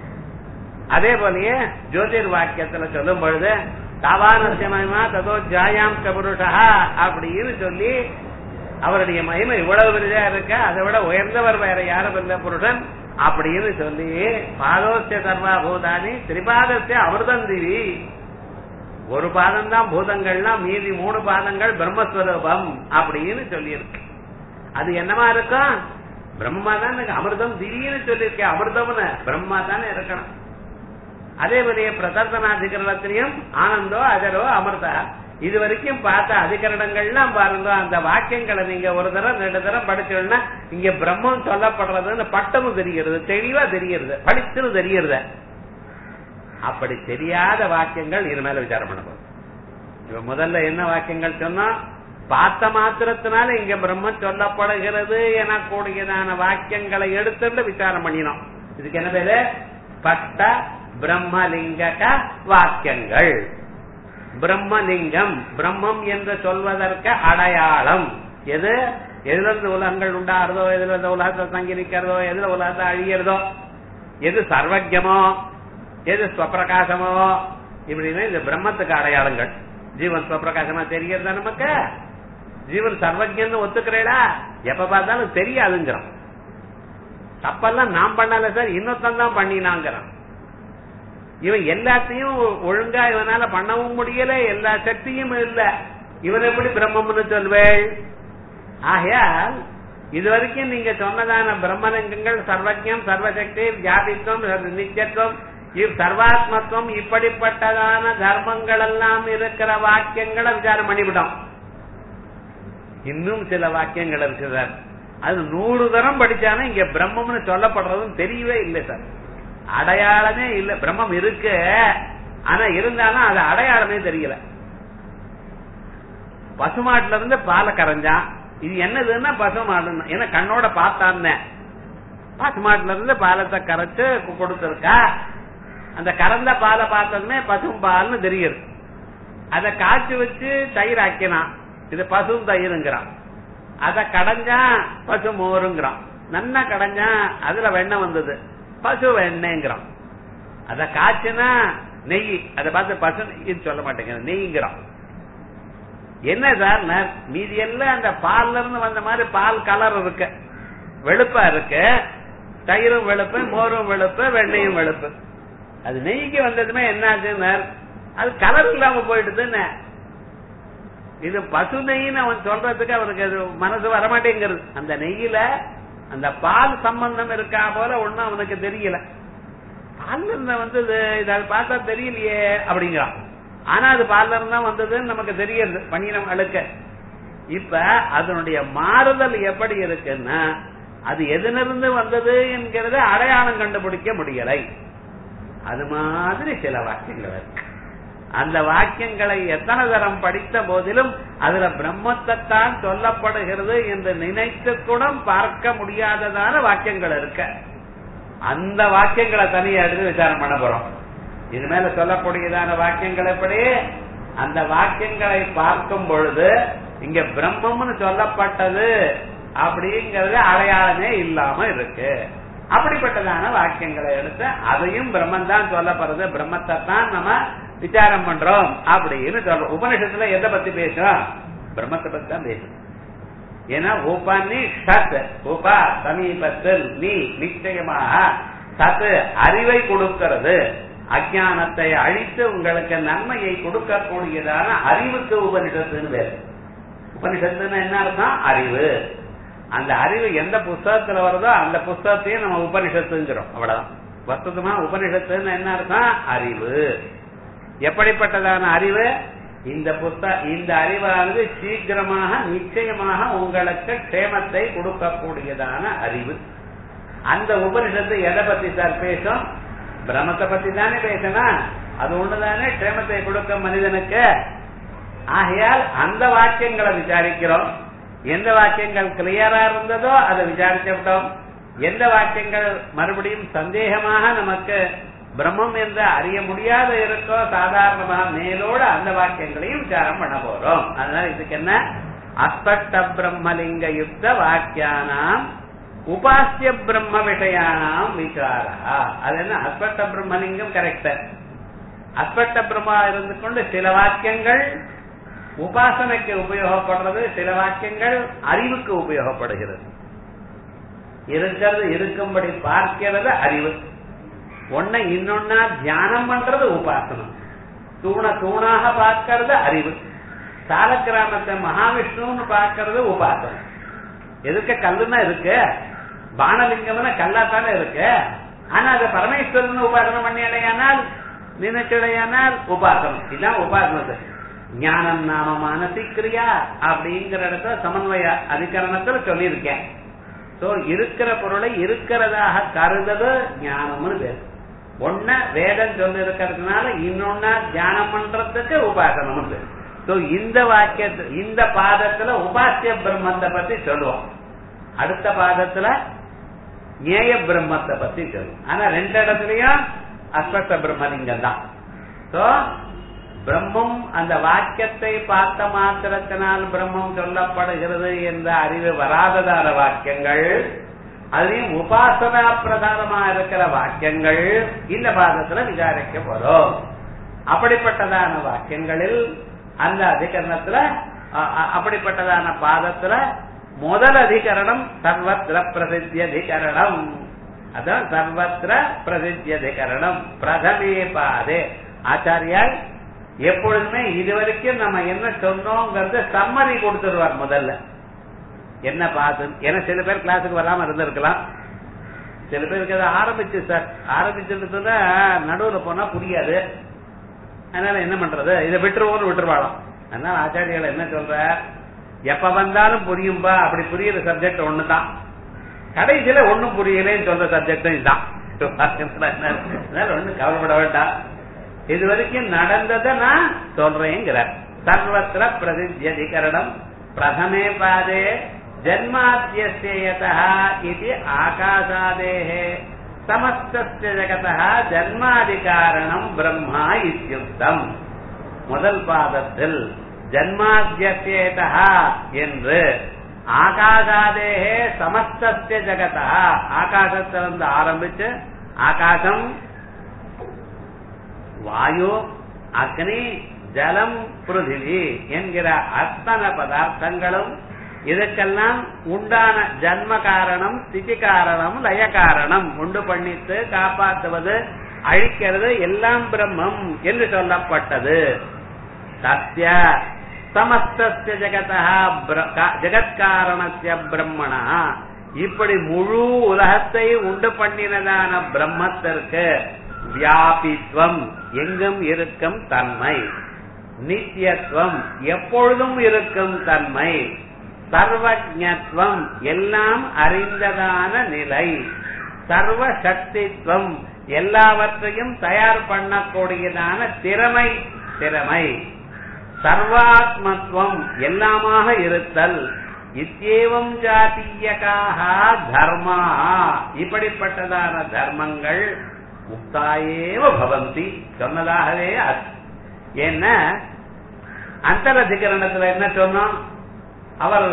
அதே போலயே ஜோதிர் வாக்கியத்துல சொல்லும் பொழுது தாவானசியமயமா ததோ ஜாயாம் கபுருஷா அப்படின்னு சொல்லி அவருடைய மகிமை இவ்வளவு பெரிதா இருக்க, அதை விட உயர்ந்தவர் வேற யாரும் இல்ல புருஷன் அப்படின்னு சொல்லி பாதோஸ்ய சர்வா பூதானி திரிபாதஸ்ய அமிர்தந்திரி ஒரு பாதம் தான் பூதங்கள்லாம், மீதி மூணு பாதங்கள் பிரம்மஸ்வரூபம் அப்படின்னு சொல்லி இருக்கு. அது என்னமா இருக்கும்? பிரம்மா தான் அமிர்தம் திடீர்னு சொல்லியிருக்கேன். அமிர்தம்னு பிரம்மா தானே இருக்கணும். அதே போல பிரதர்சனாதிகரணத்திலையும் ஆனந்தோ அஜரோ அமிர்தா இது வரைக்கும் பார்த்த அதிகரணங்கள்லாம் பாருங்க. அந்த வாக்கியங்களை நீங்க ஒரு தரம் ரெண்டு தரம் படிச்சோம்னா இங்க பிரம்மம் சொல்லப்படுறதுன்னு பட்டமும் தெரிகிறது, தெளிவா தெரிகிறது, படிச்சுன்னு தெரிகிறது. அப்படி தெரியாத வாக்கியங்கள் இது மேல விசாரம் பண்ண போகுது. இப்ப முதல்ல என்ன வாக்கியங்கள் சொன்னா, பார்த்த மாத்திரத்தினால இங்க பிரம்மம் சொல்லப்படுகிறது என கூடியதான வாக்கியங்களை எடுத்துட்டு விசாரம் பண்ணினோம். இதுக்கு என்ன பேரு? பட்ட பிரம்மலிங்க வாக்கியங்கள். பிரம்மலிங்கம் பிரம்மம் என்று சொல்வதற்கு அடையாளம் எது? எதுல இருந்து உலகங்கள் உண்டாகிறதோ, எதுல இருந்து உலகத்தை தங்கி நிற்கிறதோ, எதுல உலகத்தை அழியறதோ, எது சர்வஜமோ, எது ஸ்வப்பிரகாசமோ, இப்படின்னு இந்த பிரம்மத்துக்கு அடையாளங்கள். ஜீவன் ஸ்வப்பிரகாசமா தெரிகிறதா? நமக்கு ஜீவன் சர்வஜன்னு ஒத்துக்கிறேடா? எப்ப பார்த்தாலும் தெரியாதுங்கிறோம். தப்பெல்லாம் நாம் பண்ணல சார், இன்னொருத்தன் தான் பண்ணினாங்கிறான். இவன் எல்லாத்தையும் ஒழுங்கா இவனால பண்ணவும் முடியல, எல்லா சக்தியும் இல்ல, இவன் எப்படி பிரம்மம்னு சொல்வேள்? ஆகையால் இதுவரைக்கும் நீங்க சொன்னதான பிரம்மலிங்கங்கள் சர்வஜம், சர்வசக்தி, வியாபித்துவம், நித்தியத்துவம், இவ் சர்வாத்மத்துவம் இப்படிப்பட்டதான தர்மங்கள் எல்லாம் இருக்கிற வாக்கியங்களை விசாரம் பண்ணிவிட்டோம். இன்னும் சில வாக்கியங்கள் இருக்கு சார், அது நூறு தரம் படிச்சாலும் இங்க பிரம்மம்னு சொல்லப்படுறதும் தெரியவே இல்லை சார். அடையாளமே இல்ல. பிரம்மம் இருக்கு, ஆனா இருந்தாலும் அது அடையாளமே தெரியல. பசுமாட்டுல இருந்து பாலை கரைஞ்சான், இது என்னதுன்னா பசுமாடு, ஏன்னா கண்ணோட பார்த்தான்னு பசுமாட்டுல இருந்து பாலத்தை கரைச்சு கொடுத்திருக்கா. அந்த கறந்த பாலை பார்த்ததுமே பசும் பால்னு தெரியுது. அதை காய்ச்சி வச்சு தயிர் ஆக்கினான், இது பசும் தயிருங்கிறான். அதை கடைஞ்சான் பசு மோருங்கிறான். நன்னா கடைஞ்சான், அதுல வெண்ணெய் வந்தது, பசு வெண்ணெய்ங்கிறான். அத காய்ச்சினா நெய், அதை பார்த்து பசு நெய்ன்னு சொல்ல மாட்டேங்கிற நெய்ங்கிறான். என்ன சார் மீதி எல்லாம் அந்த பால்ல இருந்து வந்த மாதிரி பால் கலர் இருக்கு, வெளுப்பா இருக்கு, தயிரும் வெளுப்பு, மோரும் வெளுப்பு, வெண்ணையும் வெளுப்பு. அது நெய்க்கு வந்ததுமே என்னாச்சுன்னு அது கலர் இல்லாம போயிடுதுன்னு. இது பசு நெய்ன்னு அவன் சொல்றதுக்கு அவனுக்கு அது மனசு வரமாட்டேங்கிறது. அந்த நெய்யில அந்த பால் சம்பந்தம் இருக்கா போல ஒண்ணும் அவனுக்கு தெரியல. பால்ல இருந்த வந்தது இதை பார்த்தா தெரியலையே அப்படிங்கிறான். ஆனா அது பால்ல இருந்தா வந்ததுன்னு நமக்கு தெரியுது பண்ணினம் அழுக்க. இப்ப அதனுடைய மாறுதல் எப்படி இருக்குன்னா, அது எதிலிருந்து வந்தது என்கிறத அடையாளம் கண்டுபிடிக்க முடியலை. அது மாதிரி சில வாக்கியங்கள் இருக்கு. அந்த வாக்கியங்களை எத்தனை தரம் படித்த போதிலும் அதுல பிரம்மத்தான் சொல்லப்படுகிறது என்று நினைத்து கூட பார்க்க முடியாததான வாக்கியங்கள் இருக்க. அந்த வாக்கியங்களை தனியா எடுத்து விசாரம் பண்ண போறோம். இது மேல சொல்லக்கூடியதான வாக்கியங்கள் எப்படி? அந்த வாக்கியங்களை பார்க்கும் பொழுது இங்க பிரம்மம்னு சொல்லப்பட்டது அப்படிங்கறது அடையாளமே இல்லாம இருக்கு. அப்படிப்பட்டதான வாக்கியங்களை எடுத்து அதையும் பிரம்மன் தான் சொல்லப்படுறது, பிரம்மத்தை தான் நம்ம விசாரம் பண்றோம் அப்படின்னு சொல்றோம். உபனிஷத்துல எதை பத்தி பேசுறோம்? பிரம்மத்தை பத்தி தான் பேசுறோம். ஏன்னா உபனி சத், உபா சமீபத்தில், நீ நிச்சயமாக, சத்து அறிவை கொடுக்கிறது, அஜானத்தை அழித்து உங்களுக்கு நன்மையை கொடுக்கக்கூடியதான அறிவுக்கு உபனிஷத்துன்னு பேரு. உபனிஷத்துன்னு என்ன அர்த்தம்? அறிவு. அந்த அறிவு எந்த புஸ்தகத்துல வருதோ அந்த புஸ்தகத்தையும் நம்ம உபனிஷத்துங்கிறோம். அவ்வளவுதான். வஸ்துமா உபனிஷத்துன்னு என்ன அர்த்தம்? அறிவு. எப்படிப்பட்டதான அறிவு? இந்த புஸ்தக இந்த அறிவானது சீக்கிரமாக நிச்சயமாக உங்களுக்கு க்ஷேமத்தை கொடுக்கக்கூடியதான அறிவு. அந்த உபனிஷத்து எதை பத்தி சார் பேசும்? பிரம்மத்தை பத்தி தானே பேசணும். அது ஒண்ணுதானே க்ஷேமத்தை கொடுக்க மனிதனுக்கு. ஆகையால் அந்த வாக்கியங்களை விசாரிக்கிறோம். எந்த வாக்கியங்கள் கிளியரா இருந்ததோ அதை விசாரிச்சுட்டோம். எந்த வாக்கியங்கள் மறுபடியும் சந்தேகமாக நமக்கு பிரம்மம் என்று அறிய முடியாத இருக்கோ சாதாரணமாக மேலோட அந்த வாக்கியங்களையும் விசாரம் பண்ண போறோம். அதனால இதுக்கு என்ன அஸ்பஷ்ட பிரம்மலிங்க யுக்த வாக்கியானாம் உபாசிய பிரம்ம விஷயானாம் விசாரா. அது என்ன அஸ்பஷ்ட பிரம்மலிங்கம் கரெக்ட். அஸ்பஷ்ட பிரம்மா இருந்து கொண்டு சில வாக்கியங்கள் உபாசனைக்கு உபயோகப்படுறது, சில வாக்கியங்கள் அறிவுக்கு உபயோகப்படுகிறது. இருக்கிறது இருக்கும்படி பார்க்கிறது அறிவு, ஒன்ன இன்னொன்னா தியானம் பண்றது உபாசனம், தூண தூணாக பார்க்கறது அறிவு, சாலக்கிராமத்தை மகாவிஷ்ணுன்னு பார்க்கறது உபாசனம். எதுக்கு கல்லுன்னா இருக்கு, பானலிங்கம்னா கல்லாத்தானே இருக்கு. ஆனா அதை பரமேஸ்வரன் உபாசனம் பண்ணி அடையானால் நினைச்சடையானால் உபாசனம். இதுதான் உபாசனத்தை. ஞானம் நாம மானசி கிரியா அப்படிங்கிற இடத்துல சமன்வய அதிகரணத்துல சொல்லியிருக்கேன். சோ இருக்கிற பொருளை இருக்கிறதாக கருதது ஞானம்னு பேரு. ஒன்ன வேதம் சொல்லி இருக்கிறதுனால இன்னொன்னா தியானம் பண்றதுக்கு உபாசனம் பேரு. சோ இந்த வாக்கியத்து இந்த பாதத்துல உபாசிய பிரம்மத்தை பத்தி சொல்லுவோம், அடுத்த பாதத்துல ஞேய பிரம்மத்தை பத்தி சொல்லுவோம். ஆனா ரெண்டு இடத்துலயும் அஸ்பஷ்ட பிரம்மலிங்கம் தான். சோ பிரம்மம் அந்த வாக்கியத்தை பார்த்த மாத்திரத்தினால் பிரம்மம் சொல்லப்படுகிறது என்ற அறிவு வராததான வாக்கியங்கள், அதையும் உபாசனா பிரதானமா இருக்கிற வாக்கியங்கள் இந்த பாதத்துல விசாரிக்க போறோம். அப்படிப்பட்டதான வாக்கியங்களில் அந்த அதிகரணத்துல அப்படிப்பட்டதான பாதத்துல முதல் அதிகரணம் சர்வத்திர பிரசித்தி அதிகரணம். அதான் சர்வத்திர பிரசித்தி அதிகரணம். பிரதமே பாதே ஆச்சாரியால் எப்பொழுதுமே இதுவரைக்கும் நம்ம என்ன சொன்னோங்கிறத சம்மரி கொடுத்துருவார். முதல்ல என்ன பாத்து, ஏன்னா சில பேர் கிளாஸுக்கு வராம இருந்திருக்கலாம், சில பேருக்கு அதை ஆரம்பிச்சு சார் ஆரம்பிச்சுட்டு நடுவுல போனா புரியாது, அதனால என்ன பண்றது இதை விட்டுருவோம்னு விட்டுருவாளாம். அதனால ஆச்சாரியால் என்ன சொல்ற, எப்ப வந்தாலும் புரியும்பா, அப்படி புரியுற சப்ஜெக்ட் ஒண்ணுதான், கடைசியில ஒண்ணும் புரியலன்னு சொல்ற சப்ஜெக்டும் இதுதான். ஒண்ணு கவலைப்பட வேண்டாம், இது வரைக்கும் நடந்ததை நான் சொல்றேங்கிறார். சர்வத்திர பிரதிஜதிகரணம் பிரதமே பாதே ஜன்மாத்யஸ்ய இது ஆகாசாதேஹே சமஸ்தஸ்ய ஜகதः ஜன்மாதிகாரணம் பிரம்மா இத்யுக்தம். முதல் பாதத்தில் ஜன்மாத்யஸ்யேதः என்று ஆகாசாதேஹே சமஸ்தஸ்ய ஜகதः, ஆகாசத்திலிருந்து ஆரம்பிச்சு ஆகாசம், வாயு, அக்னி, ஜலம், பிருத்திவி என்கிற அத்தனை பதார்த்தங்களும் இதுக்கெல்லாம் உண்டான ஜன்ம காரணம், ஸ்திதி காரணம், லய காரணம், உண்டு பண்ணித்து காப்பாற்றுவது, அழிக்கிறது எல்லாம் பிரம்மம் என்று சொல்லப்பட்டது. சத்ய சமஸ்தஸ்ய ஜகதः ஜகத்காரணஸ்ய பிரம்மணா, இப்படி முழு உலகத்தை உண்டு பண்ணினதான பிரம்மத்திற்கு வியாபித்வம் எங்கும் இருக்கும் தன்மை, நித்தியத்துவம் எப்பொழுதும் இருக்கும் தன்மை, சர்வஜத்வம் எல்லாம் அறிந்ததான நிலை, சர்வ சக்தித்வம் எல்லாவற்றையும் தயார் பண்ணக்கூடியதான திறமை திறமை, சர்வாத்மத்துவம் எல்லாமாக இருத்தல், இத்தேவம் ஜாத்தியகாக தர்மா இப்படிப்பட்டதான தர்மங்கள் முக்தாயேவ பவந்தி சொன்னதாகவே. என்ன அந்தரதிகரணத்துல என்ன சொன்னோம், அவர்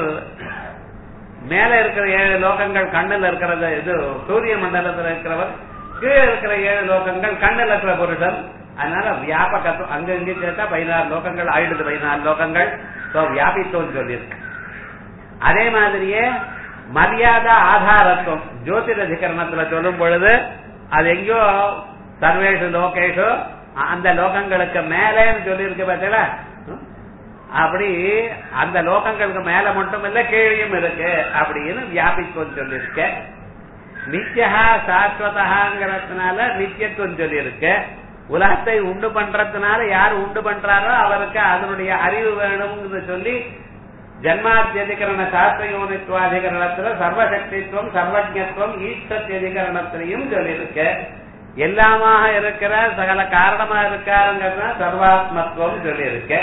மேல இருக்கிற ஏழு லோகங்கள் கண்ணில் இருக்கிறது, இது சூரிய மண்டலத்தில் இருக்கிறவர், கீழே இருக்கிற ஏழு லோகங்கள் கண்ணில் இருக்கிற புருஷன். அதனால வியாபகத்துவம் அங்க இங்க சேர்த்தா பதினாறு லோகங்கள் ஆயிடுது, பதினாறு லோகங்கள் வியாபித்துவம் சொல்லியிருக்கு. அதே மாதிரியே மரியாதை ஆதாரத்துவம் ஜோதிரதிகரணத்துல சொல்லும் பொழுது அது எங்கயோ சர்வேஷு லோகேஷு அந்த லோகங்களுக்கு மேலேன்னு சொல்லியிருக்கு பார்த்தீங்களா, அப்படி அந்த லோகங்களுக்கு மேல மட்டும் இல்ல கீழையும் இருக்கு அப்படின்னு வியாபித்துவம் சொல்லியிருக்க. நித்தியா சாஸ்வதங்கிறதுனால நித்தியத்துவம் சொல்லியிருக்கு. உலகத்தை உண்டு பண்றதுனால யார் உண்டு பண்றாரோ அவருக்கு அதனுடைய அறிவு வேணும்னு சொல்லி ஜன்மாத்தியதிகரண சாஸ்திரயோனித்வாதிகரணத்துல சர்வசக்தித்துவம் சர்வஜத்துவம் ஈஸ்வத்தியதிகரணத்திலையும் சொல்லியிருக்கு. எல்லாமாக இருக்கிற சகல காரணமா இருக்காருங்கிறதுனா சர்வாத்மத்துவம் சொல்லியிருக்கு.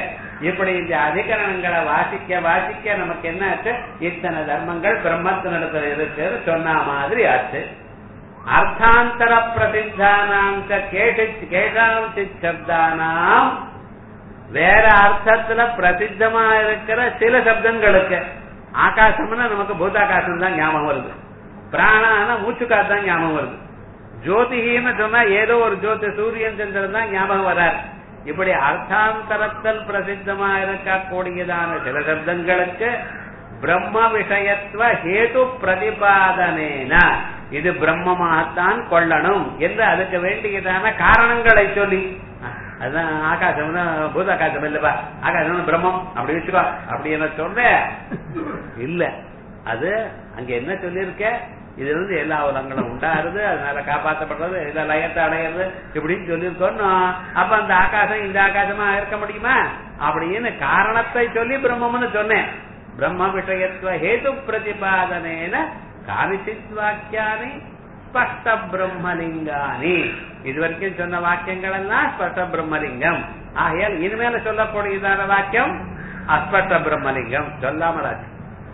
இப்படி இந்த அதிகரணங்களை வாசிக்க வாசிக்க நமக்கு என்ன ஆச்சு? இத்தனை தர்மங்கள் பிரம்மத்தினிடத்துல இருக்கு சொன்ன மாதிரி ஆச்சு. அர்த்தாந்தர பிரசித்தானாம் கேஷாம் சப்தானாம் வேற அர்த்தத்துல பிரசித்தமா இருக்கிற சில சப்தங்களுக்கு ஆகாசம்னா நமக்கு பூதாகாசம் தான் ஞாபகம் வருது, பிராணான மூச்சுக்காத்து தான் ஞாபகம் வருது, ஜோதிகின்னு சொன்னா ஏதோ ஒரு ஜோதி சூரியன் சந்திரன் தான் ஞாபகம் வராது. இப்படி அர்த்தாந்தரத்தில் பிரசித்தமா இருக்கக்கூடியதான சில சப்தங்களுக்கு பிரம்ம விஷயத்துவ ஹேது பிரதிபாதனேன இது பிரம்மமாகத்தான் கொள்ளணும் என்று அதுக்கு வேண்டியதான காரணங்களை சொல்லி, அதுதான் ஆகாசம் பூதாகாசம் இல்லப்பா, ஆகாசம் பிரம்மம் அப்படி வச்சுக்கோ அப்படி என்ன சொல்ற இல்ல. அது அங்க என்ன சொல்லிருக்க, இதுல இருந்து எல்லா உலகங்களும் உண்டாருது, அதனால காப்பாற்றப்படுறது, எல்லா லயத்தை அடையிறது இப்படின்னு சொல்லியிருக்கோம். அப்ப அந்த ஆகாசம் இந்த ஆகாசமா இருக்க முடியுமா அப்படின்னு காரணத்தை சொல்லி பிரம்மம்னு சொன்னேன். பிரம்ம விஷயத்துவ ஹேது பிரதிபாதனேன கானிசித் வாக்கியானி ஸ்பஷ்ட பிரம்மலிங்கானி. இதுவரைக்கும் சொன்ன வாக்கியங்கள் எல்லாம் ஸ்பஷ்ட பிரம்மலிங்கம். ஆகையால் இனிமேல சொல்லக்கூடியதான வாக்கியம் அஸ்பஷ்ட பிரம்மலிங்கம் சொல்லாமலாச்சு.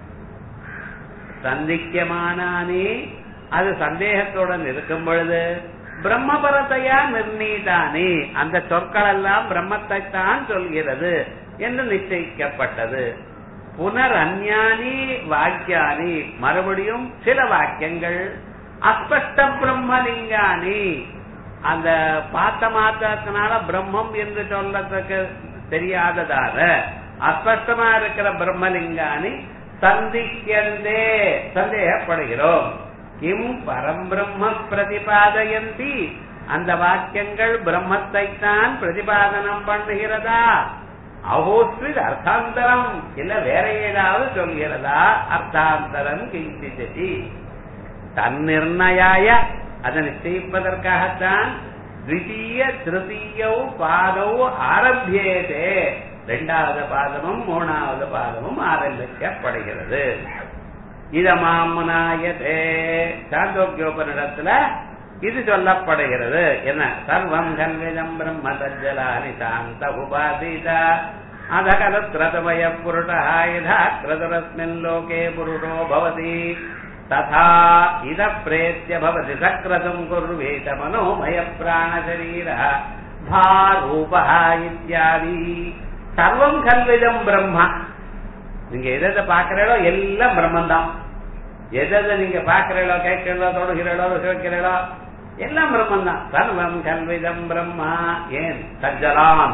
சந்திக்கமானே அது சந்தேகத்துடன் இருக்கும் பொழுது பிரம்மபரத்தையா நிர்ணீதானே அந்த சொற்கள் எல்லாம் பிரம்மத்தை தான் சொல்கிறது என்று நிச்சயிக்கப்பட்டது. புனர் அஞ்ஞானி வாக்கியானி மறுபடியும் சில வாக்கியங்கள் அஸ்பஷ்ட பிரம்மலிங்கானி அந்த பார்த்த மாத்திரத்தினால பிரம்மம் என்று சொல்லத்துக்கு தெரியாததால அஸ்பஷ்டமா இருக்கிற பிரம்மலிங்கானி சந்திக்கந்தே சந்தேகப்படுகிறோம். கிம் பரம்பிரம்ம பிரதிபாதயந்தி அந்த வாக்கியங்கள் பிரம்மத்தை தான் பிரதிபாதனம் பண்ணுகிறதா? அகோஸ்வித் அர்த்தாந்தரம் இல்ல வேற ஏதாவது சொல்கிறதா? அர்த்தாந்தரம் கிஞ்சிதி தன்னிர்ணயாய அதை நிச்சயிப்பதற்காகத்தான் த்விதீய திருத்தீய பாதோ ஆரம்பியதே இரண்டாவது பாதமும் மூணாவது பாதமும் ஆரம்பிக்கப்படுகிறது. இதமாமுனாயதே சாந்தோக்கியோபனிடத்துல இது சொல்லப்படுகிறது. என்ன? சர்வம் கல்விதம் பிரம்ம சஜ்ஜலானி சாந்த உபாசிதா அதகல கிரதமய புருஷா யதா கிரதரஸ்மின் லோகே புருஷோ பவதி ததா இத பிரேத்ய பவதி சக்ரதும் குர்வேத மனோமய பிராண சரீர பாரூபஹ இத்யாதி. சர்வம் கல்விதம் பிரம்மா. நீங்க எதை பாக்குறீங்களோ எல்லாம் பிரம்மன் தான். எதை நீங்க பாக்குறீங்களோ கேட்கிறீங்களோ தொடுகிறீங்களோ கேட்கிறீங்களோ எல்லாம் பிரம்மன் தான். சர்வம் கல்விதம் பிரம்மா. ஏன் சஜ்ஜலான்?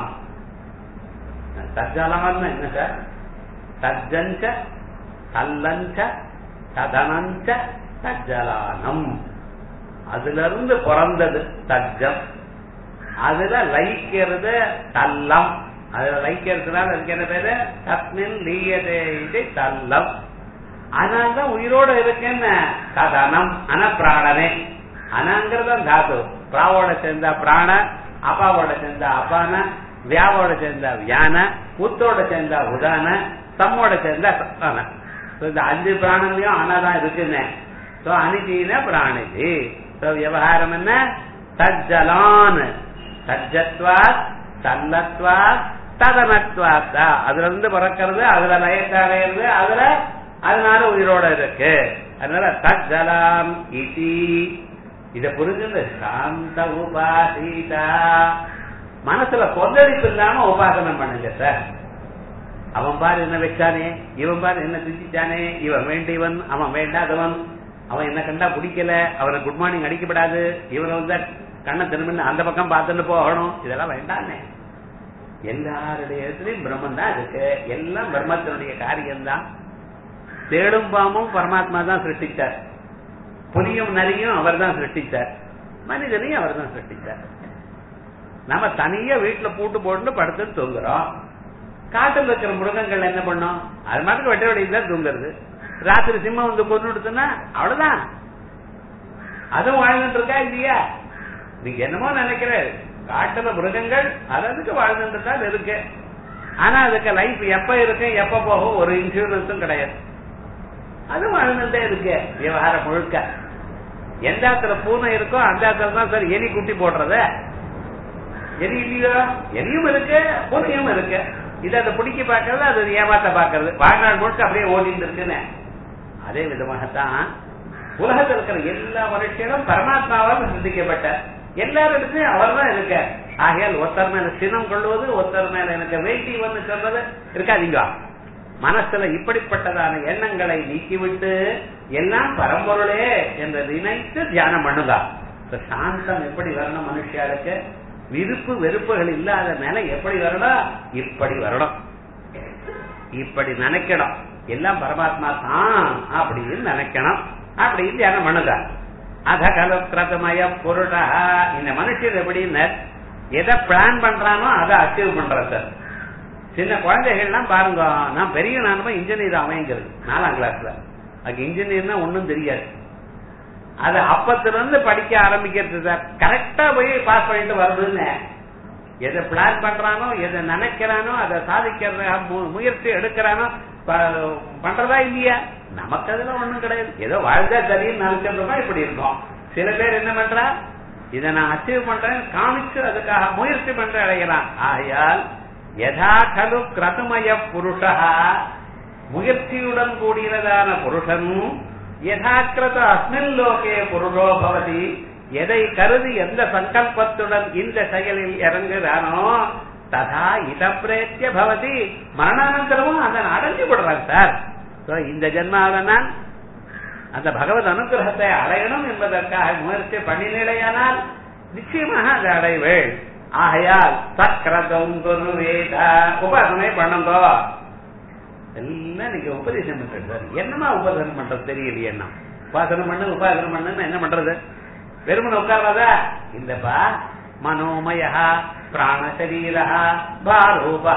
சஜ்ஜலான் என்ன சார்? சஜ்ஜஞ்ச கல்லஞ்ச சதனஞ்ச சஜ்ஜலானம். அதுல இருந்து பிறந்தது சஜ்ஜம். அதுல லைக்கிறது தல்லம். அதுல லைக்கிறதுனால அதுக்கு என்ன பேரு? தஸ்மின் லீயதே இது தல்லம். அதனால்தான் உயிரோட இருக்குன்னு சதனம். ஆனா பிராணனே அனாங்கிறத தாத்து. பிராவோட சேர்ந்தா பிராண, அப்பாவோட சேர்ந்தா அப்பான, வியாவோட சேர்ந்தா வியான, உத்தோட சேர்ந்தா உதான, சம்மோட சேர்ந்தா சத்தான. இந்த அஞ்சு பிராணன்லயும் ஆனாதான் இருக்குன்னு. அனிதீன பிராணிதி. விவகாரம் என்ன? சஜ்ஜலான் சஜ்ஜத்வாத் தல்லத்வாத் ததனத்வாத்தா. அதுல இருந்து பிறக்கிறது, அதுல லயத்தை அடையிறது, அதுல அதனால உயிரோட இருக்கு. அதனால சஜ்ஜலாம் இதி. இத புரிஞ்சது சாந்த உபாசிதா. மனசுல கொந்தளிப்பு இல்லாம உபாசனம் பண்ணுங்க சார். அவன் பாரு என்ன வச்சானே, இவன் பாரு என்ன சிந்திச்சானே, இவன் வேண்டியவன் அவன் வேண்டாதவன், அவன் என்ன கண்டா பிடிக்கல, அவனுக்கு குட் மார்னிங் அடிக்கப்படாது, இவனை வந்து கண்ணை திரும்ப அந்த பக்கம் பார்த்துட்டு போகணும், இதெல்லாம் வேண்டானே. எல்லாருடைய இடத்துலயும் பிரம்மன் தான் இருக்கு. எல்லாம் பிரம்மத்தினுடைய காரியம்தான். தேடும் பாமும் பரமாத்மா தான் சிருஷ்டிச்சார். புலியும் நரியும் அவர் தான் சிருஷ்டிச்சார். மனிதனையும் அவர் தான் சிருஷ்டிச்சார். நம்ம தனியா வீட்டுல பூட்டு போட்டு படுத்து தூங்குறோம். காட்டில் இருக்கிற மிருகங்கள் என்ன பண்ணோம்? அது மாதிரி வெட்ட வெடிதான் தூங்குறது. ராத்திரி சிம்மம் வந்து கொண்டு விடுத்துன்னா அவ்வளவுதான். அதுவும் வாழ்ந்துட்டு இருக்கா இல்லையா? நீங்க என்னமோ நினைக்கிற காட்டுல மிருகங்கள் அதற்கு வாழ்ந்துட்டு தான் இருக்கு. ஆனா அதுக்கு லைஃப் எப்ப இருக்கு எப்ப போகும் ஒரு இன்சூரன்ஸும் கிடையாது. அது வாழ்ந்துட்டே இருக்கு விவகாரம் முழுக்க. எந்த இடத்துல பூனை இருக்கோ அந்த இடத்துல தான் சார் எலி குட்டி போடுறது. எலி இல்லையோ? எலியும் இருக்கு பூனையும் இருக்கு. இது அதை பிடிக்க பாக்குறது, அது ஏமாத்த பாக்குறது, வாழ்நாள் முழுக்க அப்படியே ஓடிட்டு இருக்குன்னு. அதே விதமாகத்தான் உலகத்தில் இருக்கிற எல்லா மனுஷனும் பரமாத்மாவால் சிந்திக்கப்பட்ட எல்லாரிடத்தையும் அவர் தான் இருக்க. ஆகையால் ஒருத்தர் மேல சினம் கொள்வது, ஒருத்தர் மேல எனக்கு வெயிட்டி வந்து சொல்றது இருக்காதீங்க. மனசுல இப்படிப்பட்டதான எண்ணங்களை நீக்கிவிட்டு எல்லாம் பரம்பொருளே என்று நினைத்து தியானம் பண்ணுதா. சாந்தம் எப்படி வரணும், மனுஷியாளுக்கு விருப்பு வெறுப்புகள் இல்லாத நிலை எப்படி வரணும், இப்படி வரணும், இப்படி நினைக்கணும், எல்லாம் பரமாத்மா தான் அப்படின்னு நினைக்கணும், அப்படின்னு தியானம் பண்ணுதா. அத கலத்திரமய பொருடா. இந்த மனுஷன் எப்படின்னு எதை பிளான் பண்றானோ அதை அச்சீவ் பண்றது. சின்ன குழந்தைகள்லாம் பாருங்க, நான் பெரிய நானுமா இன்ஜினியர் அமைங்கிறது நாலாம் கிளாஸ்ல, அது இன்ஜினியர்னா ஒன்னும் தெரியாது. அது அப்பத்துல இருந்து படிக்க ஆரம்பிக்கிறது சார், கரெக்டா போய் பாஸ் பண்ணிட்டு வருதுன்னு. எதை பிளான் பண்றானோ, எதை நினைக்கிறானோ, அதை சாதிக்கிறத முயற்சி எடுக்கிறானோ பண்றதா இல்லையா, நமக்கு அதுல ஒண்ணும் கிடையாது. ஏதோ வாழ்ந்தா சரின்னு நினைச்சோம்னா இப்படி இருக்கும். சில பேர் என்ன பண்றா, இதை நான் அச்சீவ் பண்றேன் காமிச்சு அதுக்காக முயற்சி பண்ற அடைகிறான். ஆயால் யதா கலு கிரதுமய புருஷா, முயற்சியுடன் கூடியதான புருஷன் யதாக்கிரத அஸ்மின் லோகே புருஷோ பவதி, எதை கருதி எந்த சங்கல்பத்துடன் இந்த செயலில் இறங்குறானோ ததா இதப்பிரேத்திய பவதி, மரணானந்தரமும் அதன் அடைஞ்சு விடுறான் சார். இந்த ஜென்மாவில நான் அந்த பகவத் அனுகிரகத்தை அடையணும் என்பதற்காக முயற்சி பண்ணினேயானால் நிச்சயமாக அதை அடைவேள். ஆகையால் சக்கரதம் குருவேத உபாசனை பண்ணுங்கோ. எல்லாம் நீங்க உபதேசம் பண்றது சார், என்னமா உபாசனம் பண்றது தெரியலையே. என்ன உபாசனம் பண்ணு உபாசனம் பண்ணுன்னு என்ன பண்றது, வெறுமனை உட்கார்றதா இல்லப்பா. மனோமய பிராணசரீர பாரூபா,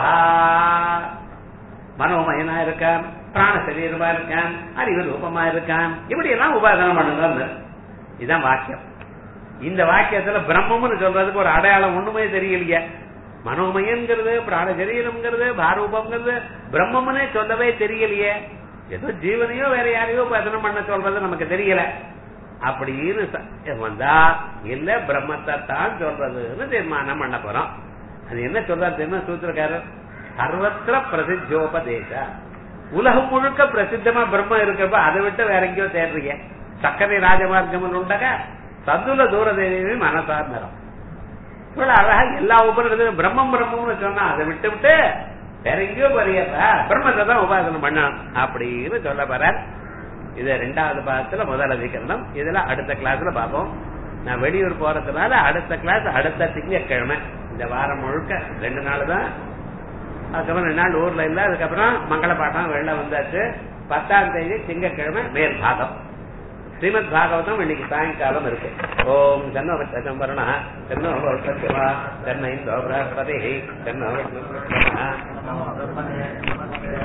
மனோமயனா இருக்கான், பிராண சரீரமா இருக்கான், அறிவு ரூபமா இருக்கான், இப்படி எல்லாம் உபாசனம் பண்ணுங்க. இதுதான் வாக்கியம். இந்த வாக்கியத்துல பிரம்மம்னு சொல்றதுக்கு ஒரு அடையாளம் ஒண்ணுமே தெரியலையே. மனோமயங்கிறது, பிராண சரீரம்ங்கிறது, பாரூபம்ங்கிறது பிரம்மம்னே சொல்லவே தெரியலையே. ஏதோ ஜீவனையோ வேற யாரையோ உபாசனம் பண்ண சொல்றது நமக்கு தெரியல. அப்படின்னு வந்தா இல்ல பிரம்மத்தை தான் சொல்றதுன்னு தீர்மானம் பண்ண போறோம். அது என்ன சொல்றாரு தெரியுமா சூத்திரக்காரர், சர்வத்திர பிரசித்தோபதேச, உலகம் முழுக்க பிரசித்தமா பிரம்மம் இருக்கப்ப அதை விட்டு வேற எங்கேயோ தேடுறீங்க. சக்கரை ராஜமார்க்கம் உண்டக சதுல தூரதேவி மனசார் நிறம். இவ்வளவு அழகா எல்லா உபநிடத்திலும் பிரம்மம் பிரம்மம்னு சொன்னா அதை விட்டு விட்டு வேற எங்கேயோ போறீங்க, பிரம்மத்தை தான் உபாசனம் பண்ணணும் அப்படின்னு சொல்ல போறார். இது ரெண்டாவது பாகத்துல முதல் அதிகரணம். இதுல அடுத்த கிளாஸ்ல பார்ப்போம். நான் வெளியூர் போறதுனால அடுத்த கிளாஸ் அடுத்த திங்கட்கிழமை. இந்த வாரம் முழுக்க ரெண்டு நாள் தான், அதுக்கப்புறம் ரெண்டு நாள் ஊர்ல இல்ல, அதுக்கப்புறம் மங்கள பாட்டம் வெளில வந்தாச்சு. பத்தாம் தேதி திங்கட்கிழமை மேல் பாகம் ஸ்ரீமத் பாகவதம் இன்னைக்கு சாயங்காலம் இருக்கு. ஓம் ஜன்மவர்ண தென்னோ தென்னை தென்னோ